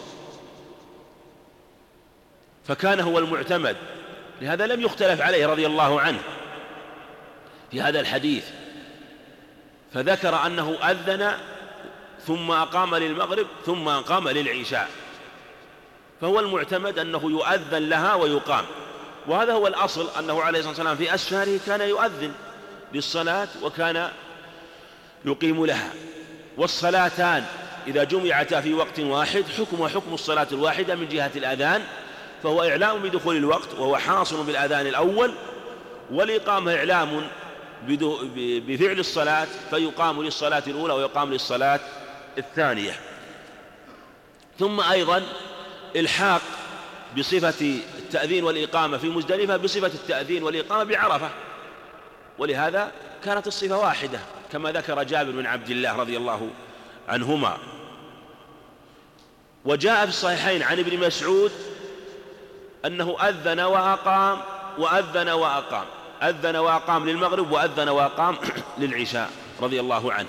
Speaker 1: فكان هو المعتمد، لهذا لم يختلف عليه رضي الله عنه في هذا الحديث. فذكر أنه أذن ثم أقام للمغرب ثم أقام للعشاء، فهو المعتمد أنه يؤذن لها ويقام. وهذا هو الأصل، أنه عليه الصلاة والسلام في أسفاره كان يؤذن للصلاة وكان يقيم لها. والصلاتان إذا جمعتا في وقت واحد حكم الصلاة الواحدة من جهة الأذان، فهو إعلام بدخول الوقت وهو حاصل بالأذان الأول، والإقامة إعلام بفعل الصلاة، فيقام للصلاة الأولى ويقام للصلاة الثانية. ثم أيضا الحاق بصفة التأذين والإقامة في مزدلفة بصفة التأذين والإقامة بعرفة، ولهذا كانت الصفة واحدة كما ذكر جابر بن عبد الله رضي الله عنهما. وجاء في الصحيحين عن ابن مسعود أنه أذن وأقام وأذن وأقام، أذن وأقام للمغرب وأذن وأقام للعشاء رضي الله عنه.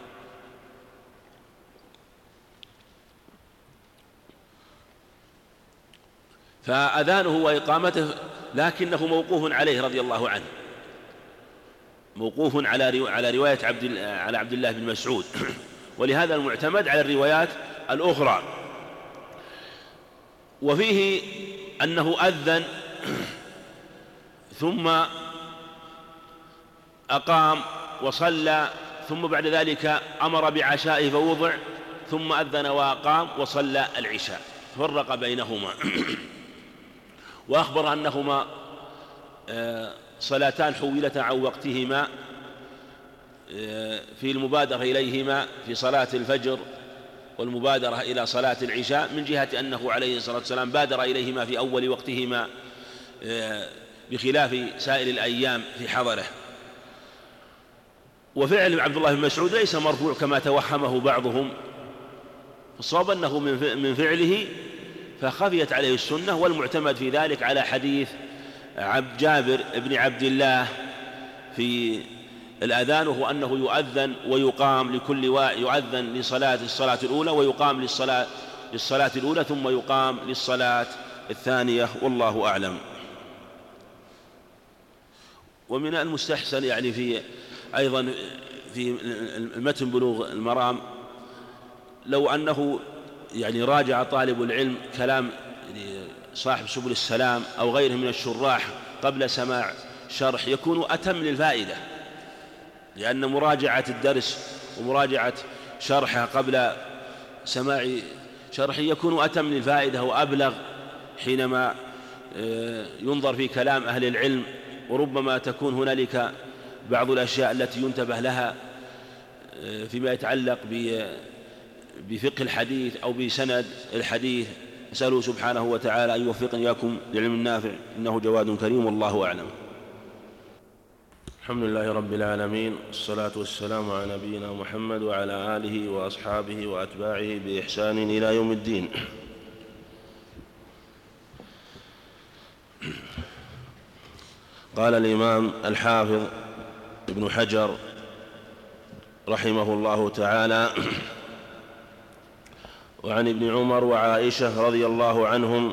Speaker 1: فأذانه وإقامته لكنه موقوف عليه رضي الله عنه، موقوف على رواية عبد الله بن مسعود، ولهذا المعتمد على الروايات الأخرى. وفيه أنه أذن ثم أقام وصلى، ثم بعد ذلك أمر بعشائه فوضع، ثم أذن وأقام وصلى العشاء، فرق بينهما. وأخبر أنهما صلاتان حولتا عن وقتهما في المبادرة إليهما في صلاة الفجر والمبادرة إلى صلاة العشاء، من جهة أنه عليه الصلاة والسلام بادر إليهما في أول وقتهما بخلاف سائر الأيام في حضره. وفعل عبد الله بن مسعود ليس مرفوع كما توهمه بعضهم، الصواب أنه من فعله فخفيت عليه السنة، والمعتمد في ذلك على حديث جابر بن عبد الله في الأذان، وهو أنه يؤذن ويقام لكل يؤذن للصلاة الأولى ويقام للصلاة الأولى ثم يقام للصلاة الثانية، والله أعلم. ومن المستحسن يعني أيضا في المتن بلوغ المرام لو أنه يعني راجع طالب العلم كلام صاحب سبل السلام أو غيره من الشراح قبل سماع شرح يكون أتم للفائدة، لأن مراجعة الدرس ومراجعة شرحه قبل سماع شرحه يكون أتم للفائدة وأبلغ حينما ينظر في كلام أهل العلم، وربما تكون هنالك بعض الأشياء التي ينتبه لها فيما يتعلق بفقه الحديث أو بسند الحديث. نسأله سبحانه وتعالى أن يوفقني إياكم للعلم النافع، إنه جواد كريم، والله أعلم. الحمد لله رب العالمين، والصلاة والسلام على نبينا محمد وعلى آله وأصحابه وأتباعه بإحسان إلى يوم الدين. قال الإمام الحافظ ابن حجر رحمه الله تعالى: وعن ابن عمر وعائشة رضي الله عنهم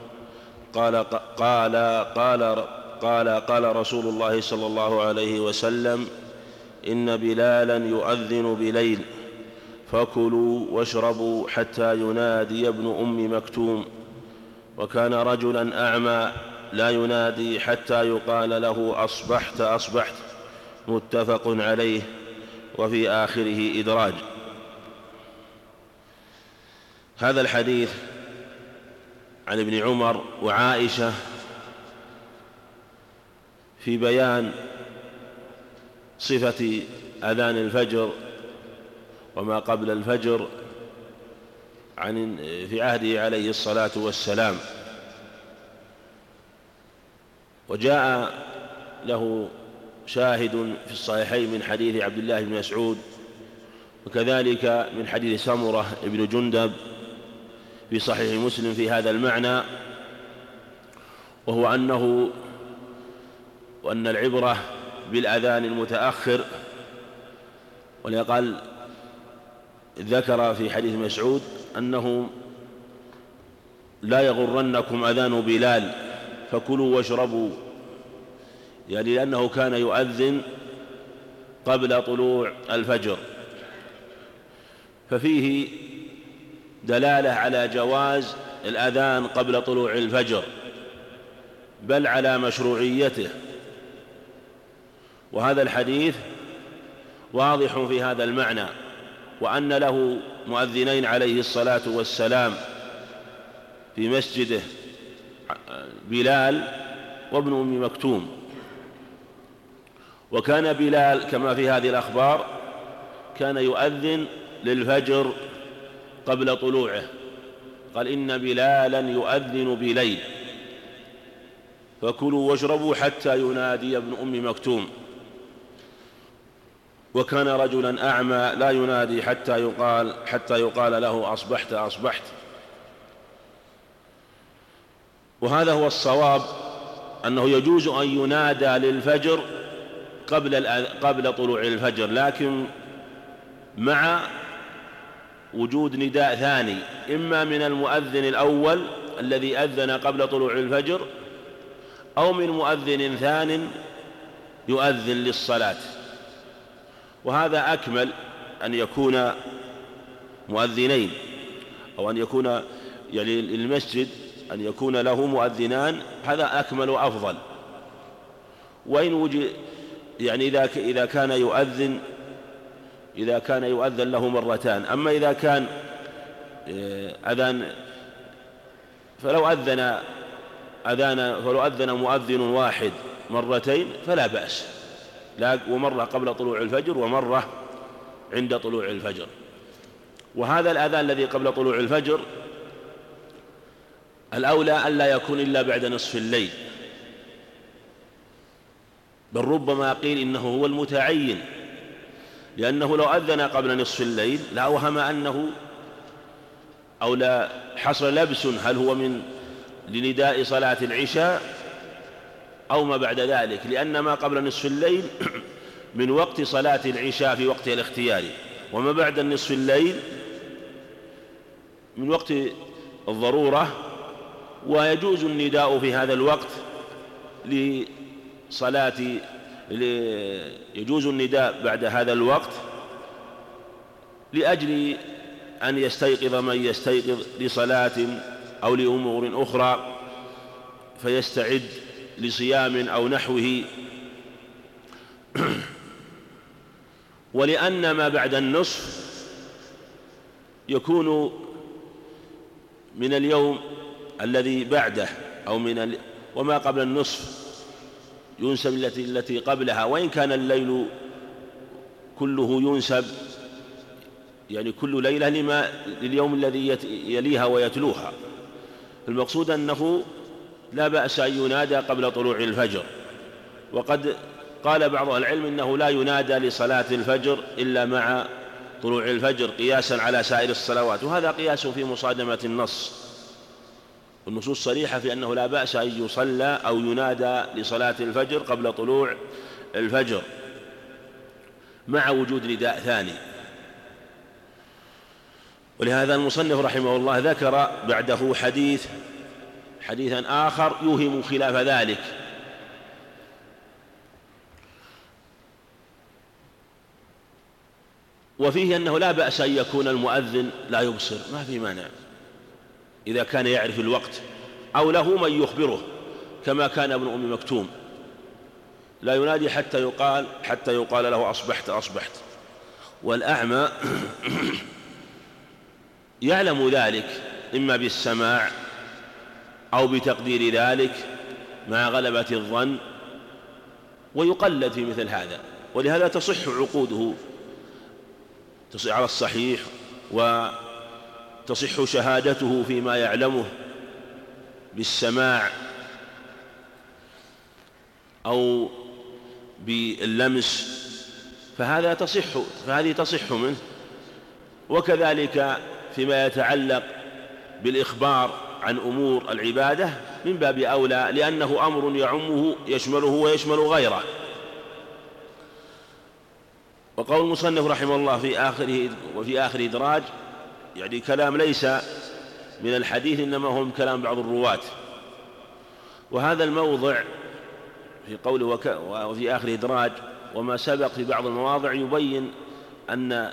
Speaker 1: قال رسول الله صلى الله عليه وسلم: إن بلالا يؤذن بليل فكلوا واشربوا حتى ينادي ابن أم مكتوم، وكان رجلا أعمى لا ينادي حتى يقال له أصبحت أصبحت، متفق عليه، وفي آخره إدراج. هذا الحديث عن ابن عمر وعائشة في بيان صفة أذان الفجر وما قبل الفجر في عهده عليه الصلاة والسلام، وجاء له شاهد في الصحيحين من حديث عبد الله بن مسعود، وكذلك من حديث سمرة بن جندب في صحيح مسلم في هذا المعنى، وهو وأن العبرة بالأذان المتأخر. ولقال ذكر في حديث مسعود أنه لا يغرنكم أذان بلال فكلوا واشربوا، يعني لأنه كان يؤذن قبل طلوع الفجر، ففيه دلالة على جواز الأذان قبل طلوع الفجر، بل على مشروعيته. وهذا الحديث واضح في هذا المعنى، وأن له مؤذنين عليه الصلاة والسلام في مسجده، بلال وابن أم مكتوم. وكان بلال كما في هذه الأخبار كان يؤذن للفجر قبل طلوعه، قال: إن بلالا يؤذن بليل فكلوا واشربوا حتى ينادي ابن أم مكتوم، وكان رجلا أعمى لا ينادي حتى يقال له أصبحت أصبحت. وهذا هو الصواب، أنه يجوز أن ينادى للفجر قبل طلوع الفجر، لكن مع وجود نداء ثاني، إما من المؤذن الأول الذي أذن قبل طلوع الفجر، أو من مؤذن ثان يؤذن للصلاة. وهذا أكمل، أن يكون مؤذنين، أو أن يكون يعني المسجد أن يكون له مؤذنان، هذا أكمل وأفضل. وإن وجد يعني إذا كان يؤذن له مرتان. أما إذا كان أذان فلو أذن مؤذن واحد مرتين فلا بأس، ومرة قبل طلوع الفجر ومرة عند طلوع الفجر. وهذا الأذان الذي قبل طلوع الفجر الأولى ألا يكون إلا بعد نصف الليل، بل ربما قيل إنه هو المتعين، لأنه لو أذن قبل نصف الليل لأوهم أنه أو لا حصل لبس هل هو لنداء صلاة العشاء أو ما بعد ذلك، لأن ما قبل نصف الليل من وقت صلاة العشاء في وقتها الاختياري، وما بعد نصف الليل من وقت الضرورة، ويجوز النداء في هذا الوقت يجوز النداء بعد هذا الوقت لأجل أن يستيقظ من يستيقظ لصلاة أو لأمور أخرى فيستعد لصيام أو نحوه. ولأن ما بعد النصف يكون من اليوم الذي بعده وما قبل النصف ينسب التي قبلها، وإن كان الليل كله ينسب يعني كل ليلة لليوم الذي يليها ويتلوها. المقصود أنه لا بأس أن ينادى قبل طلوع الفجر، وقد قال بعض العلم إنه لا ينادى لصلاة الفجر إلا مع طلوع الفجر قياسا على سائر الصلوات، وهذا قياس في مصادمة النص، والنصوص صريحة في أنه لا بأس أن يصلى أو ينادى لصلاة الفجر قبل طلوع الفجر مع وجود نداء ثاني. ولهذا المصنف رحمه الله ذكر بعده حديثا آخر يوهم خلاف ذلك، وفيه أنه لا بأس أن يكون المؤذن لا يبصر، ما في مانع إذا كان يعرف الوقت أو له من يخبره، كما كان ابن أم مكتوم لا ينادي حتى يقال له أصبحت. والأعمى يعلم ذلك إما بالسماع أو بتقدير ذلك مع غلبة الظن، ويقلد في مثل هذا، ولهذا تصح عقوده على الصحيح، وتصح شهادته فيما يعلمه بالسماع أو باللمس، فهذه تصح منه. وكذلك فيما يتعلق بالإخبار عن أمور العبادة من باب أولى، لأنه أمر يعمه يشمله ويشمل غيره. وقول المصنف رحمه الله في آخر إدراج يعني كلام ليس من الحديث، إنما هو كلام بعض الرواة. وهذا الموضع في قوله وفي آخر إدراج وما سبق في بعض المواضع يبين أن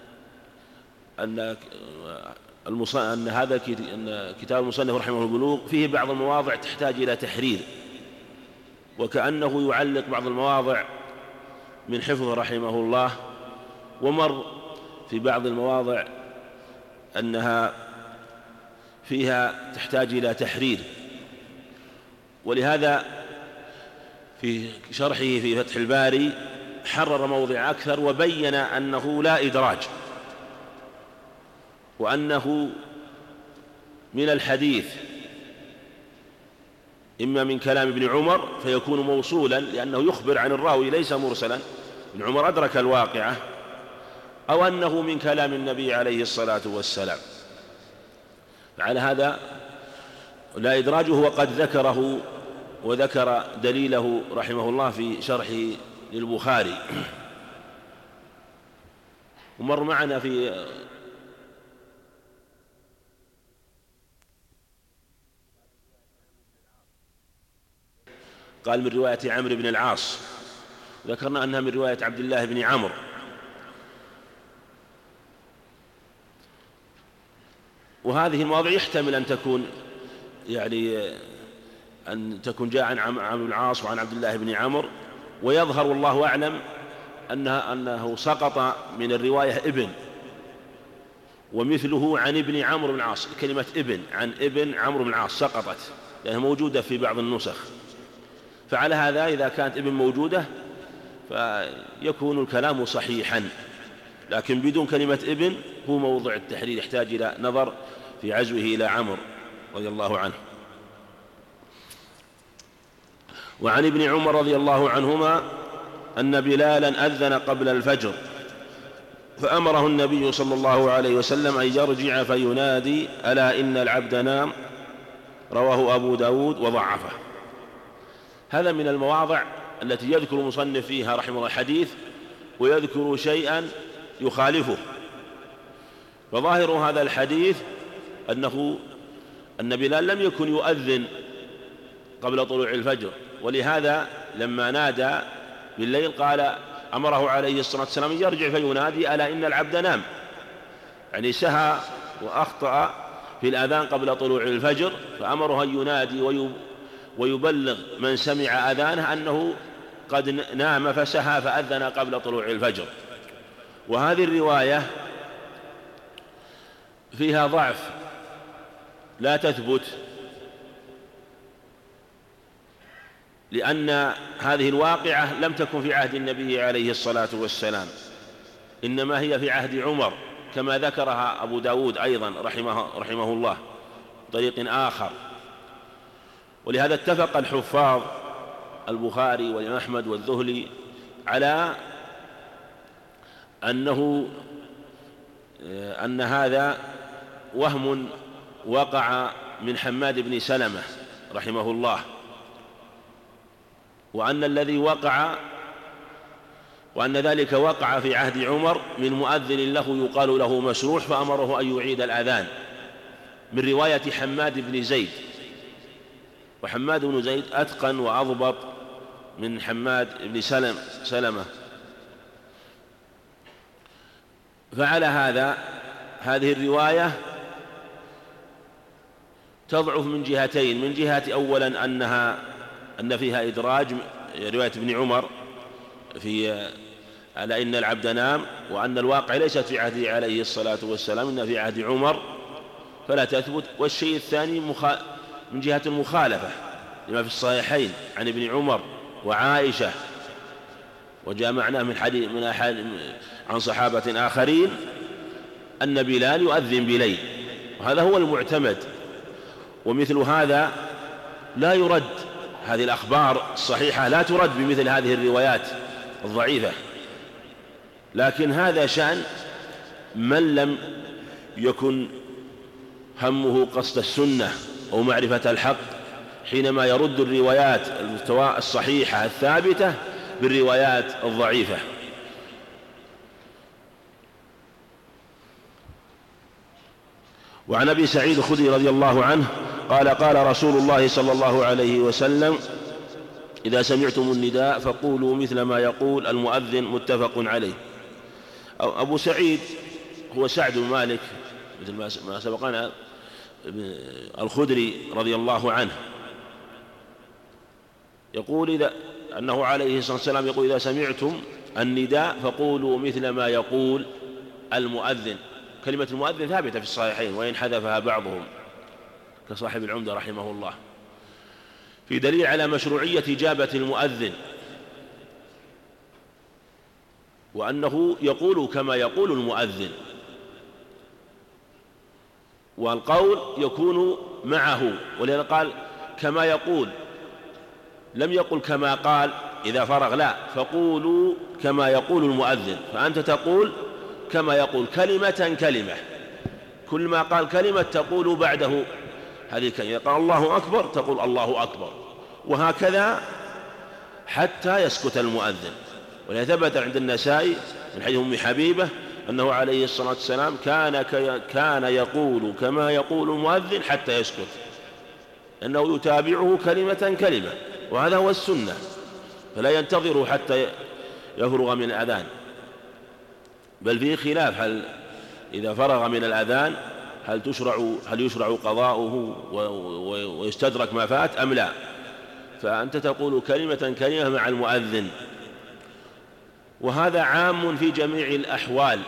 Speaker 1: كتاب المصنف رحمه الله البلوغ فيه بعض المواضع تحتاج إلى تحرير، وكأنه يعلق بعض المواضع من حفظه رحمه الله، ومر في بعض المواضع أنها فيها تحتاج إلى تحرير. ولهذا في شرحه في فتح الباري حرر موضع أكثر وبين أنه لا إدراج، وأنه من الحديث إما من كلام ابن عمر فيكون موصولا لأنه يخبر عن الراوي ليس مرسلا، ابن عمر أدرك الواقعة، أو أنه من كلام النبي عليه الصلاة والسلام. على هذا لا إدراجه، وقد ذكره وذكر دليله رحمه الله في شرحه للبخاري. ومر معنا في قال من رواية عمرو بن العاص، ذكرنا أنها من رواية عبد الله بن عمرو. وهذه المواضع يحتمل أن تكون جاء عن عمرو بن العاص وعن عبد الله بن عمرو، ويظهر والله أعلم أنه سقط من الرواية ابن، ومثله عن ابن عمرو بن العاص، كلمة ابن عن ابن عمرو بن العاص سقطت لأنها موجودة في بعض النسخ. فعلى هذا إذا كانت ابن موجودة فيكون الكلام صحيحا، لكن بدون كلمة ابن هو موضع التحرير، يحتاج إلى نظر في عزوه إلى عمرو رضي الله عنه. وعن ابن عمر رضي الله عنهما أن بلالا أذن قبل الفجر فأمره النبي صلى الله عليه وسلم أن يرجع فينادي: ألا إن العبد نام. رواه أبو داود وضعفه. هذا من المواضع التي يذكر المصنف فيها رحمه الله الحديث ويذكر شيئا يخالفه. فظاهر هذا الحديث أن بلال لم يكن يؤذن قبل طلوع الفجر، ولهذا لما نادى بالليل قال أمره عليه الصلاة والسلام يرجع فينادي: ألا إن العبد نام، يعني سهى وأخطأ في الأذان قبل طلوع الفجر، فأمره أن ينادي ويبلغ من سمع أذانه أنه قد نام فسهى فأذن قبل طلوع الفجر. وهذه الرواية فيها ضعف لا تثبت، لأن هذه الواقعة لم تكن في عهد النبي عليه الصلاة والسلام، إنما هي في عهد عمر كما ذكرها أبو داود أيضا رحمه الله بطريق آخر. ولهذا اتفق الحفاظ البخاري والإمام أحمد والذهلي على أن هذا وهم وقع من حماد بن سلمة رحمه الله، وأن ذلك وقع في عهد عمر من مؤذن له يقال له مسروح فأمره أن يعيد الأذان، من رواية حماد بن زيد. وحماد بن زيد أتقن وأضبط من حماد بن سلمة. فعلى هذه الرواية تضعف من جهتين: من جهة أولا أن فيها إدراج رواية ابن عمر في على إن العبد نام، وأن الواقع ليست في عهده عليه الصلاة والسلام، إن في عهد عمر فلا تثبت. والشيء الثاني من جهة المخالفة لما في الصحيحين عن ابن عمر وعائشة، وجاء معناه عن صحابة آخرين أن بلال يؤذن بليل، وهذا هو المعتمد. ومثل هذا لا يرد، هذه الأخبار الصحيحة لا ترد بمثل هذه الروايات الضعيفة. لكن هذا شأن من لم يكن همه قصد السنة أو معرفة الحق، حينما يرد الروايات الصحيحة الثابتة بالروايات الضعيفة. وعن أبي سعيد الخدري رضي الله عنه قال: قال رسول الله صلى الله عليه وسلم: إذا سمعتم النداء فقولوا مثل ما يقول المؤذن. متفق عليه. أبو سعيد هو سعد بن مالك مثل ما سبقنا الخدري رضي الله عنه، يقول أنه عليه الصلاة والسلام يقول: إذا سمعتم النداء فقولوا مثل ما يقول المؤذن. كلمة المؤذن ثابتة في الصحيحين وإن حذفها بعضهم كصاحب العمدة رحمه الله، في دليل على مشروعية إجابة المؤذن، وأنه يقول كما يقول المؤذن، والقول يكون معه. ولهذا قال كما يقول، لم يقل كما قال إذا فرغ، لا، فقولوا كما يقول المؤذن. فأنت تقول كما يقول كلمة كلمة، كل ما قال كلمة تقول بعده هذه الكلمة. قال الله أكبر تقول الله أكبر، وهكذا حتى يسكت المؤذن. ولهذا ثبت عند النسائي من حديث أم حبيبة أنه عليه الصلاة والسلام كان يقول كما يقول المؤذن حتى يسكت، أنه يتابعه كلمة كلمة، وهذا هو السنة، فلا ينتظر حتى يفرغ من الأذان. بل فيه خلاف، هل إذا فرغ من الأذان هل يشرع قضاؤه ويستدرك ما فات أم لا؟ فأنت تقول كلمة كلمة مع المؤذن، وهذا عام في جميع الأحوال.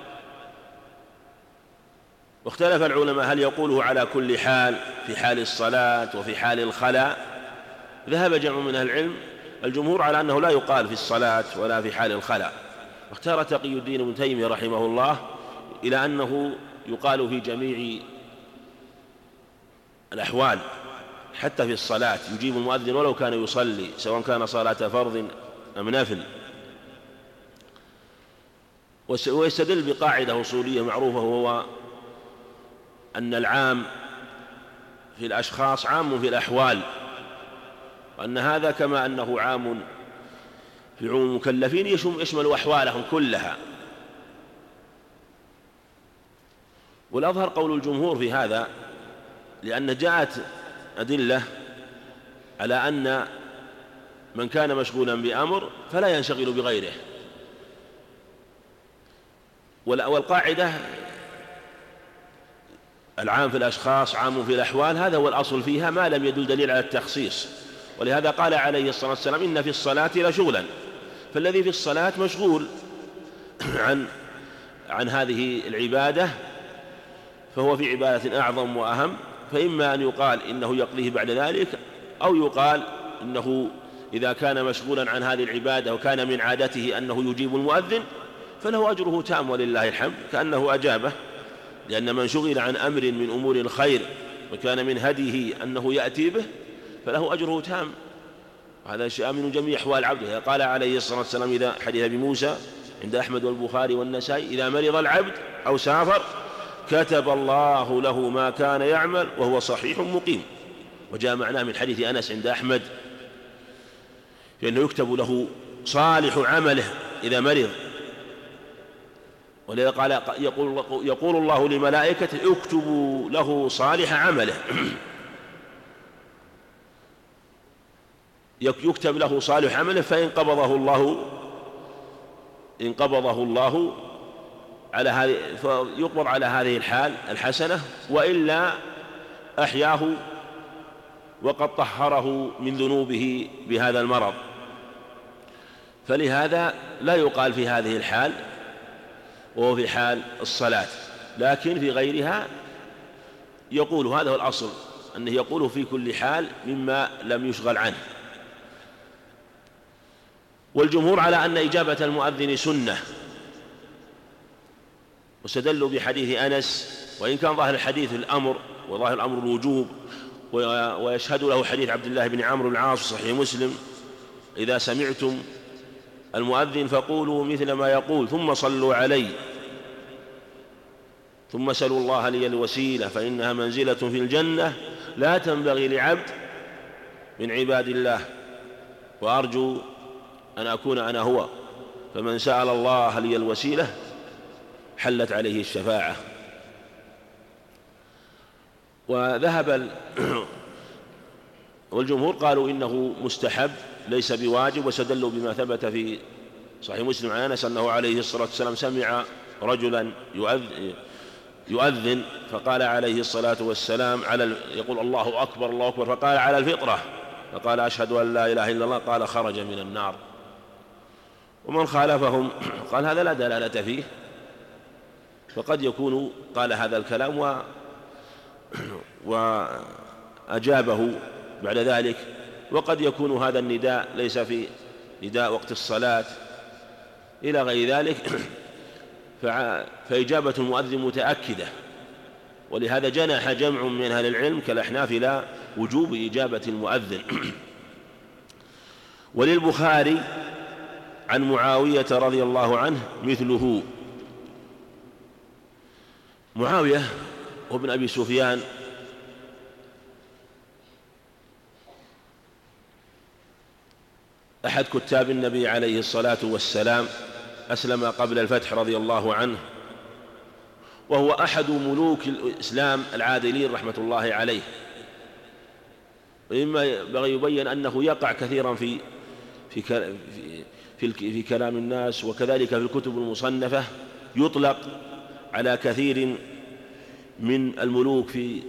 Speaker 1: واختلف العلماء هل يقوله على كل حال، في حال الصلاة وفي حال الخلاء. ذهب جمع من أهل العلم الجمهور على أنه لا يقال في الصلاة ولا في حال الخلاء. واختار تقي الدين ابن تيمية رحمه الله إلى أنه يقال في جميع الأحوال حتى في الصلاة يجيب المؤذن ولو كان يصلي، سواء كان صلاة فرض أم نفل. ويستدل بقاعدة أصولية معروفة، وهو أن العام في الأشخاص عام في الأحوال، وأن هذا كما أنه عام في عموم المكلفين يشمل أحوالهم كلها. والأظهر قول الجمهور في هذا، لأن جاءت أدلة على أن من كان مشغولا بأمر فلا ينشغل بغيره. والقاعدة العام في الأشخاص عام في الأحوال، هذا هو الأصل فيها ما لم يدل دليل على التخصيص. ولهذا قال عليه الصلاة والسلام: إن في الصلاة لشغلا. فالذي في الصلاة مشغول عن هذه العبادة، فهو في عبادة أعظم وأهم. فإما أن يقال إنه يقضيه بعد ذلك، أو يقال إنه إذا كان مشغولا عن هذه العبادة وكان من عادته أنه يجيب المؤذن فله أجره تام ولله الحمد، كأنه أجابه. لأن من شغل عن أمر من أمور الخير وكان من هديه أنه يأتي به فله أجره تام. هذا شيء من جميع أحوال عبده. قال عليه الصلاة والسلام إذا حديث أبي موسى عند أحمد والبخاري والنسائي: إذا مرض العبد أو سافر كتب الله له ما كان يعمل وهو صحيح مقيم. وجاء معناه من حديث أنس عند أحمد لأنه يكتب له صالح عمله إذا مرض. ولذا قال يقول الله لملائكته: اكتبوا له صالح عمله. يكتب له صالح عمله، فإن قبضه الله على هذه، فيقبض على هذه الحال الحسنة، وإلا أحياه وقد طهره من ذنوبه بهذا المرض. فلهذا لا يقال في هذه الحال وهو في حال الصلاة، لكن في غيرها يقول. هذا هو الأصل، أنه يقول في كل حال مما لم يشغل عنه. والجمهور على أن إجابة المؤذن سنة، واستدلوا بحديث أنس، وإن كان ظاهر الحديث الأمر وظاهر الأمر الوجوب، ويشهد له حديث عبد الله بن عمرو بن العاص في صحيح مسلم: إذا سمعتم المؤذن فقولوا مثل ما يقول ثم صلوا علي ثم سلوا الله لي الوسيلة فإنها منزلة في الجنة لا تنبغي لعبد من عباد الله، وأرجو أن أكون أنا هو، فمن سأل الله لي الوسيلة حلت عليه الشفاعة. والجمهور قالوا إنه مستحب ليس بواجب، واستدلوا بما ثبت في صحيح مسلم عن أنس أنه عليه الصلاة والسلام سمع رجلا يؤذن فقال عليه الصلاة والسلام يقول: الله أكبر الله أكبر، فقال: على الفطرة، فقال: أشهد أن لا إله إلا الله، قال: خرج من النار. ومن خالفهم قال: هذا لا دلالة فيه، فقد يكون قال هذا الكلام وأجابه بعد ذلك، وقد يكون هذا النداء ليس في نداء وقت الصلاة إلى غير ذلك، فإجابة المؤذن متأكدة. ولهذا جنح جمع من أهل العلم كالأحناف إلى وجوب إجابة المؤذن. وللبخاري عن معاوية رضي الله عنه مثله. معاوية وابن أبي سفيان أحد كتاب النبي عليه الصلاة والسلام، أسلم قبل الفتح رضي الله عنه، وهو أحد ملوك الإسلام العادلين رحمة الله عليه. ومما بغي يبين أنه يقع كثيرا في كلام الناس، وكذلك في الكتب المصنفة يطلق على كثير من الملوك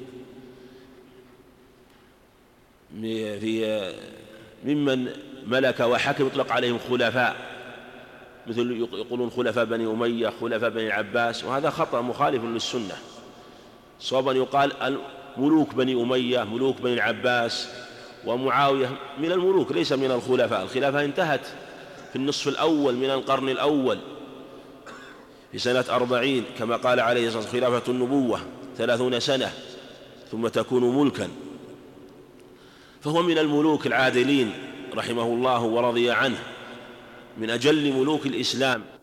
Speaker 1: ممن ملك وحكم يطلق عليهم خلفاء، مثل يقولون خلفاء بني أمية، خلفاء بني العباس، وهذا خطأ مخالف للسنة. صوابا يقال ملوك بني أمية، ملوك بني العباس، ومعاوية من الملوك ليس من الخلفاء. الخلافة انتهت في النصف الأول من القرن الأول في سنة 40 كما قال عليه الصلاة والسلام: خلافة النبوة 30 سنة ثم تكون ملكا. فهو من الملوك العادلين رحمه الله ورضي عنه، من أجل ملوك الإسلام،